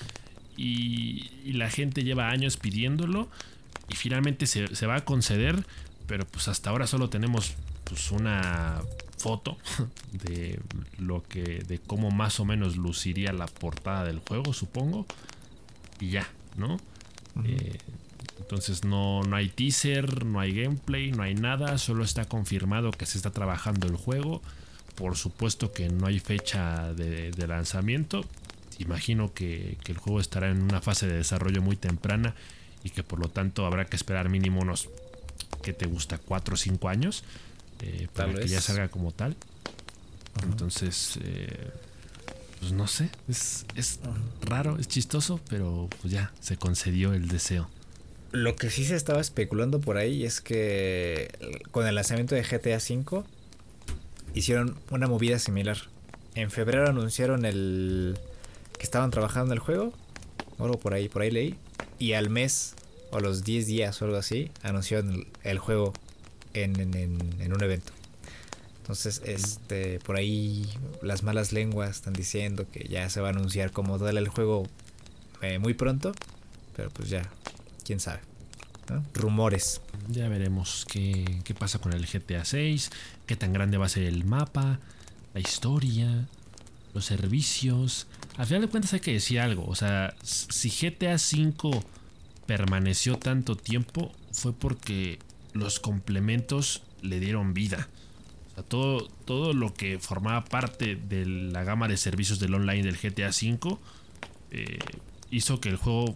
y, y la gente lleva años pidiéndolo y finalmente se, se va a conceder, pero pues hasta ahora solo tenemos pues una... foto de lo que de cómo más o menos luciría la portada del juego, supongo, y ya, ¿no? Uh-huh. Eh, entonces no, no hay teaser, no hay gameplay, no hay nada, solo está confirmado que se está trabajando el juego. Por supuesto que no hay fecha de, de lanzamiento. Imagino que, que el juego estará en una fase de desarrollo muy temprana y que por lo tanto habrá que esperar mínimo unos, ¿qué te gusta? cuatro o cinco años. Eh, para tal que vez. Ya salga como tal. Uh-huh. Entonces, eh, pues no sé, es, es uh-huh. raro, es chistoso, pero pues ya se concedió el deseo. Lo que sí se estaba especulando por ahí es que con el lanzamiento de G T A cinco hicieron una movida similar. En febrero anunciaron el que estaban trabajando en el juego, o algo por ahí, por ahí leí, y al mes o los diez días o algo así anunciaron el, el juego En, en, en un evento. Entonces, este, por ahí las malas lenguas están diciendo que ya se va a anunciar como tal el juego eh, muy pronto, pero pues ya, quién sabe, ¿no? Rumores. Ya veremos qué, qué pasa con el G T A seis, qué tan grande va a ser el mapa, la historia, los servicios. Al final de cuentas hay que decir algo, o sea, si G T A cinco permaneció tanto tiempo fue porque los complementos le dieron vida. O sea, todo, todo lo que formaba parte de la gama de servicios del online del G T A cinco eh, hizo que el juego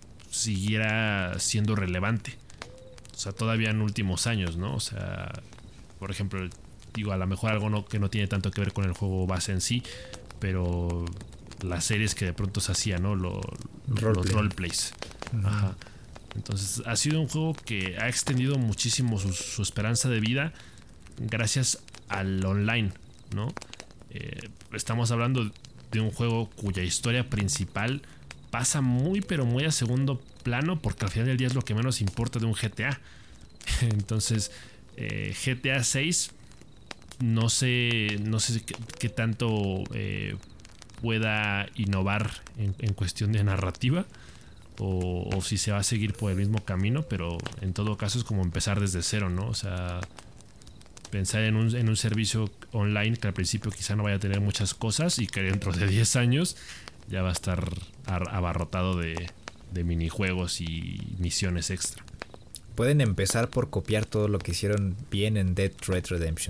siguiera siendo relevante. O sea, todavía en últimos años, ¿no? O sea, por ejemplo, digo, a lo mejor algo no, que no tiene tanto que ver con el juego base en sí, pero las series que de pronto se hacían, ¿no? Lo, Roleplay. Los roleplays. Uh-huh. Ajá. Entonces ha sido un juego que ha extendido muchísimo su, su esperanza de vida gracias al online, ¿no? Eh, estamos hablando de un juego cuya historia principal pasa muy pero muy a segundo plano porque al final del día es lo que menos importa de un G T A. Entonces eh, G T A seis no sé, no sé qué, qué tanto eh, pueda innovar en, en cuestión de narrativa. O, o si se va a seguir por el mismo camino, pero en todo caso es como empezar desde cero, ¿no? O sea, pensar en un, en un servicio online que al principio quizá no vaya a tener muchas cosas y que dentro de diez años ya va a estar abarrotado de, de minijuegos y misiones extra. Pueden empezar por copiar todo lo que hicieron bien en Dead Red Redemption.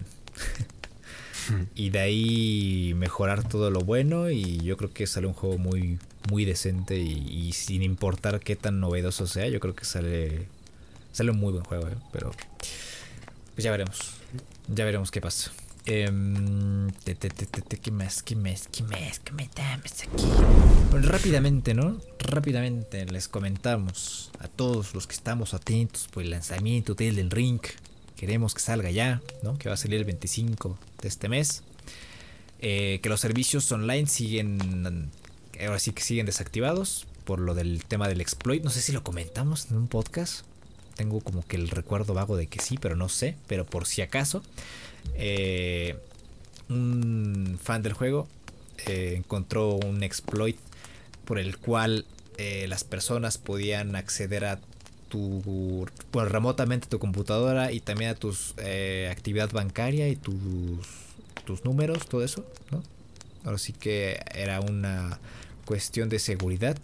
Y de ahí mejorar todo lo bueno, y yo creo que sale un juego muy muy decente y, y sin importar qué tan novedoso sea, yo creo que sale sale un muy buen juego, ¿eh? Pero pues ya veremos. Ya veremos qué pasa. Eh, te, te, te, te, ¿Qué más? ¿Qué más? ¿Qué más? ¿Qué metamos aquí? Bueno, rápidamente, ¿no? Rápidamente les comentamos a todos los que estamos atentos por el lanzamiento de Elden Ring. Queremos que salga ya, ¿no? Que va a salir el veinticinco de este mes. Eh, que los servicios online siguen, ahora sí que siguen desactivados por lo del tema del exploit. No sé si lo comentamos en un podcast. Tengo como que el recuerdo vago de que sí, pero no sé. Pero por si acaso, eh, un fan del juego eh, encontró un exploit por el cual eh, las personas podían acceder a tu, bueno, remotamente a tu computadora y también a tus eh, actividad bancaria y tus, tus números, todo eso, ¿no? Ahora sí que era una cuestión de seguridad.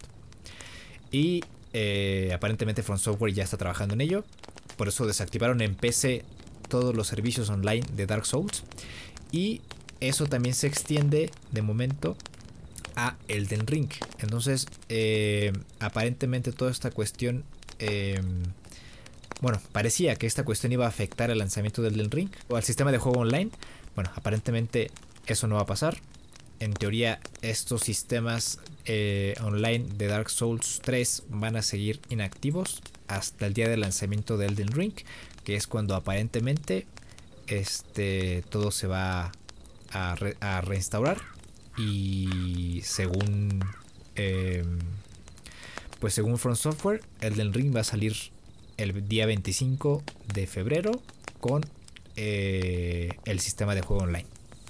Y eh, aparentemente From Software ya está trabajando en ello. Por eso desactivaron en P C todos los servicios online de Dark Souls. Y eso también se extiende de momento a Elden Ring. Entonces, eh, aparentemente toda esta cuestión, eh, bueno, parecía que esta cuestión iba a afectar el lanzamiento del Elden Ring o al sistema de juego online. Bueno, aparentemente eso no va a pasar. En teoría, estos sistemas eh, online de Dark Souls tres van a seguir inactivos hasta el día del lanzamiento de Elden Ring, que es cuando aparentemente este todo se va a, re, a reinstaurar. Y según eh, pues según From Software, Elden Ring va a salir el día veinticinco de febrero con eh, el sistema de juego online.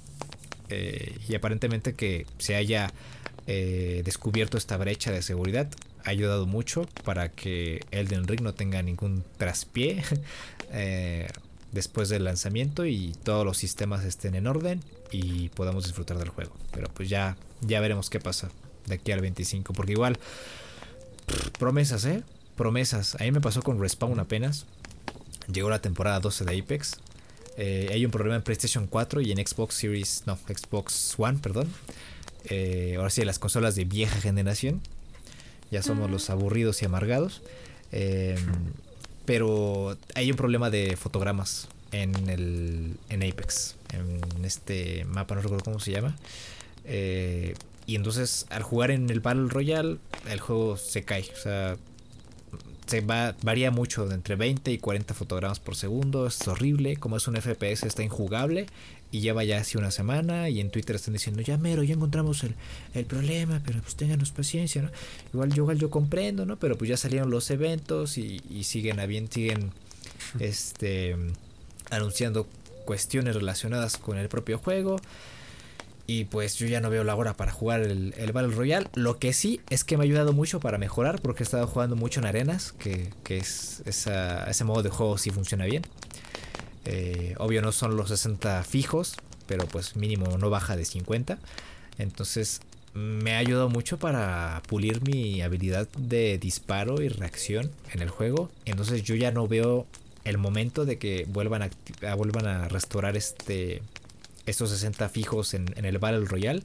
Eh, y aparentemente que se haya eh, descubierto esta brecha de seguridad ha ayudado mucho para que Elden Ring no tenga ningún traspié eh, después del lanzamiento y todos los sistemas estén en orden y podamos disfrutar del juego. Pero pues ya, ya veremos qué pasa de aquí al veinticinco, porque igual pff, promesas, eh promesas. A mí me pasó con Respawn apenas llegó la temporada doce de Apex. Eh, hay un problema en PlayStation cuatro y en Xbox Series, no, Xbox One, perdón. Eh, ahora sí, las consolas de vieja generación. Ya somos los aburridos y amargados. Eh, pero hay un problema de fotogramas en el en Apex, en este mapa, no recuerdo cómo se llama. Eh, y entonces, al jugar en el Battle Royale, el juego se cae. O sea, se va, varía mucho, de entre veinte y cuarenta fotogramas por segundo. Es horrible. Como es un F P S, está injugable. Y lleva ya hace una semana. Y en Twitter están diciendo, ya mero, ya encontramos el, el problema, pero pues ténganos paciencia, ¿no? Igual yo, igual yo comprendo, ¿no? Pero pues ya salieron los eventos. Y, y siguen bien, siguen este anunciando cuestiones relacionadas con el propio juego. Y pues yo ya no veo la hora para jugar el, el Battle Royale. Lo que sí es que me ha ayudado mucho para mejorar, porque he estado jugando mucho en arenas, que, que es esa, ese modo de juego sí funciona bien. Eh, obvio no son los sesenta fijos, pero pues mínimo no baja de cincuenta. Entonces me ha ayudado mucho para pulir mi habilidad de disparo y reacción en el juego. Entonces yo ya no veo el momento de que vuelvan a, a, vuelvan a restaurar este... estos sesenta fijos en, en el Battle Royale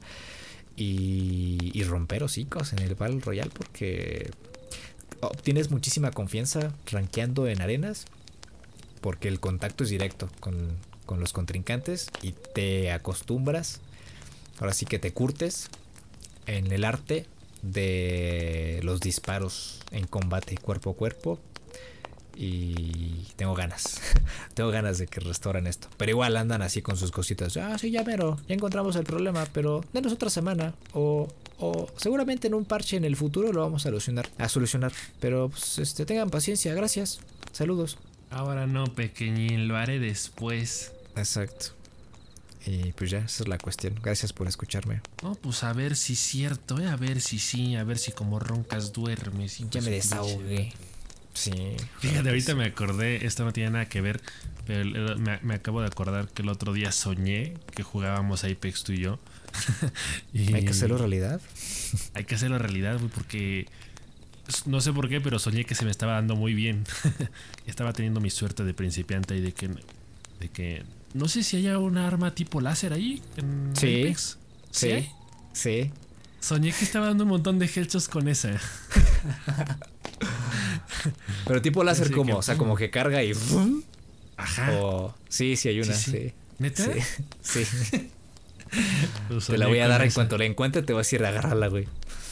y, y romper hocicos en el Battle Royale, porque obtienes muchísima confianza rankeando en arenas, porque el contacto es directo con, con los contrincantes y te acostumbras, ahora sí que te curtes en el arte de los disparos en combate cuerpo a cuerpo. Y tengo ganas, tengo ganas de que restauren esto. Pero igual andan así con sus cositas. Ah, sí, ya mero, ya encontramos el problema, pero denos otra semana. O, o seguramente en un parche en el futuro lo vamos a solucionar. A solucionar. Pero pues, este, tengan paciencia, gracias. Saludos. Ahora no, pequeñín, lo haré después. Exacto. Y pues ya, esa es la cuestión. Gracias por escucharme. No, pues a ver si es cierto, ¿eh? A ver si sí, a ver si como roncas duermes. Ya me desahogué. Sí. Fíjate, ahorita me acordé, esto no tiene nada que ver, pero me, me acabo de acordar que el otro día soñé que jugábamos Apex tú y yo. Y hay que hacerlo realidad. Hay que hacerlo realidad, güey, porque no sé por qué, pero soñé que se me estaba dando muy bien. Estaba teniendo mi suerte de principiante y de que, de que no sé si haya una arma tipo láser ahí en sí, Apex. Sí, sí, sí. Soñé que estaba dando un montón de headshots con esa. Pero tipo láser, sí, como, que, o sea, como que carga y ¡fum! Ajá. O, sí, sí hay una, sí. sí. ¿Neta? Sí. sí. Te la voy a dar en cuanto la encuentre, te voy a decir agarrarla, güey.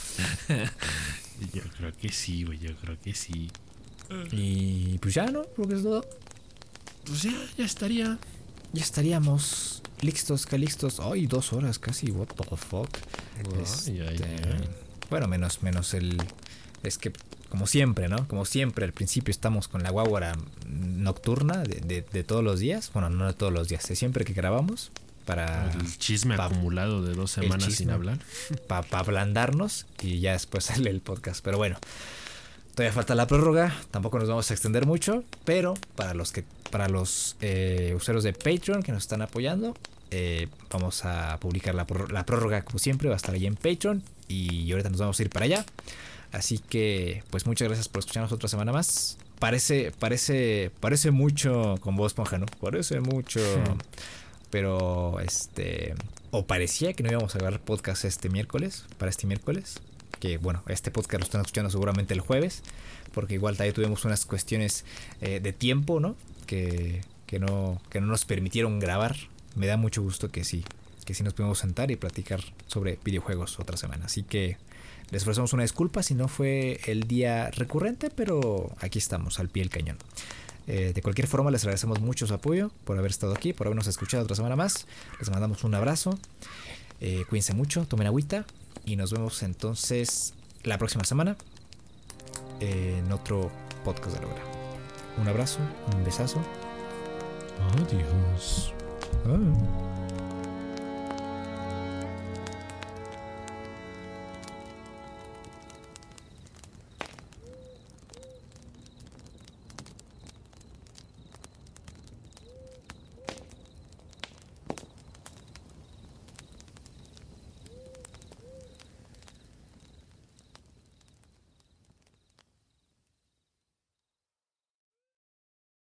Yo creo que sí, güey, yo creo que sí. Y pues ya, ¿no? Creo que es todo. Pues ya, ya estaría. Ya estaríamos listos, calixtos. Ay, dos horas casi, what the fuck. Ay, este, ay, ay. Bueno, menos, menos el... Es que, como siempre, ¿no? Como siempre, al principio estamos con la guaguara nocturna de, de, de todos los días. Bueno, no de todos los días, de siempre que grabamos. Para... El chisme pa, acumulado de dos semanas chisme, sin hablar. Para pa ablandarnos y ya después sale el podcast. Pero bueno, todavía falta la prórroga. Tampoco nos vamos a extender mucho. Pero para los que para los eh, usuarios de Patreon que nos están apoyando, eh, vamos a publicar la, la prórroga como siempre. Va a estar ahí en Patreon. Y ahorita nos vamos a ir para allá. Así que, pues muchas gracias por escucharnos otra semana más. Parece, parece, parece mucho con voz esponja, ¿no? Parece mucho. Pero, este... O parecía que no íbamos a grabar podcast este miércoles. Para este miércoles. Que, bueno, este podcast lo están escuchando seguramente el jueves. Porque igual también tuvimos unas cuestiones eh, de tiempo, ¿no? Que, que no que no nos permitieron grabar. Me da mucho gusto que sí. Que sí nos podemos sentar y platicar sobre videojuegos otra semana. Así que les ofrecemos una disculpa si no fue el día recurrente. Pero aquí estamos, al pie del cañón. Eh, de cualquier forma, les agradecemos mucho su apoyo por haber estado aquí, por habernos escuchado otra semana más. Les mandamos un abrazo. Eh, cuídense mucho, tomen agüita. Y nos vemos entonces la próxima semana eh, en otro podcast de la hora. Un abrazo, un besazo. Adiós. Ah.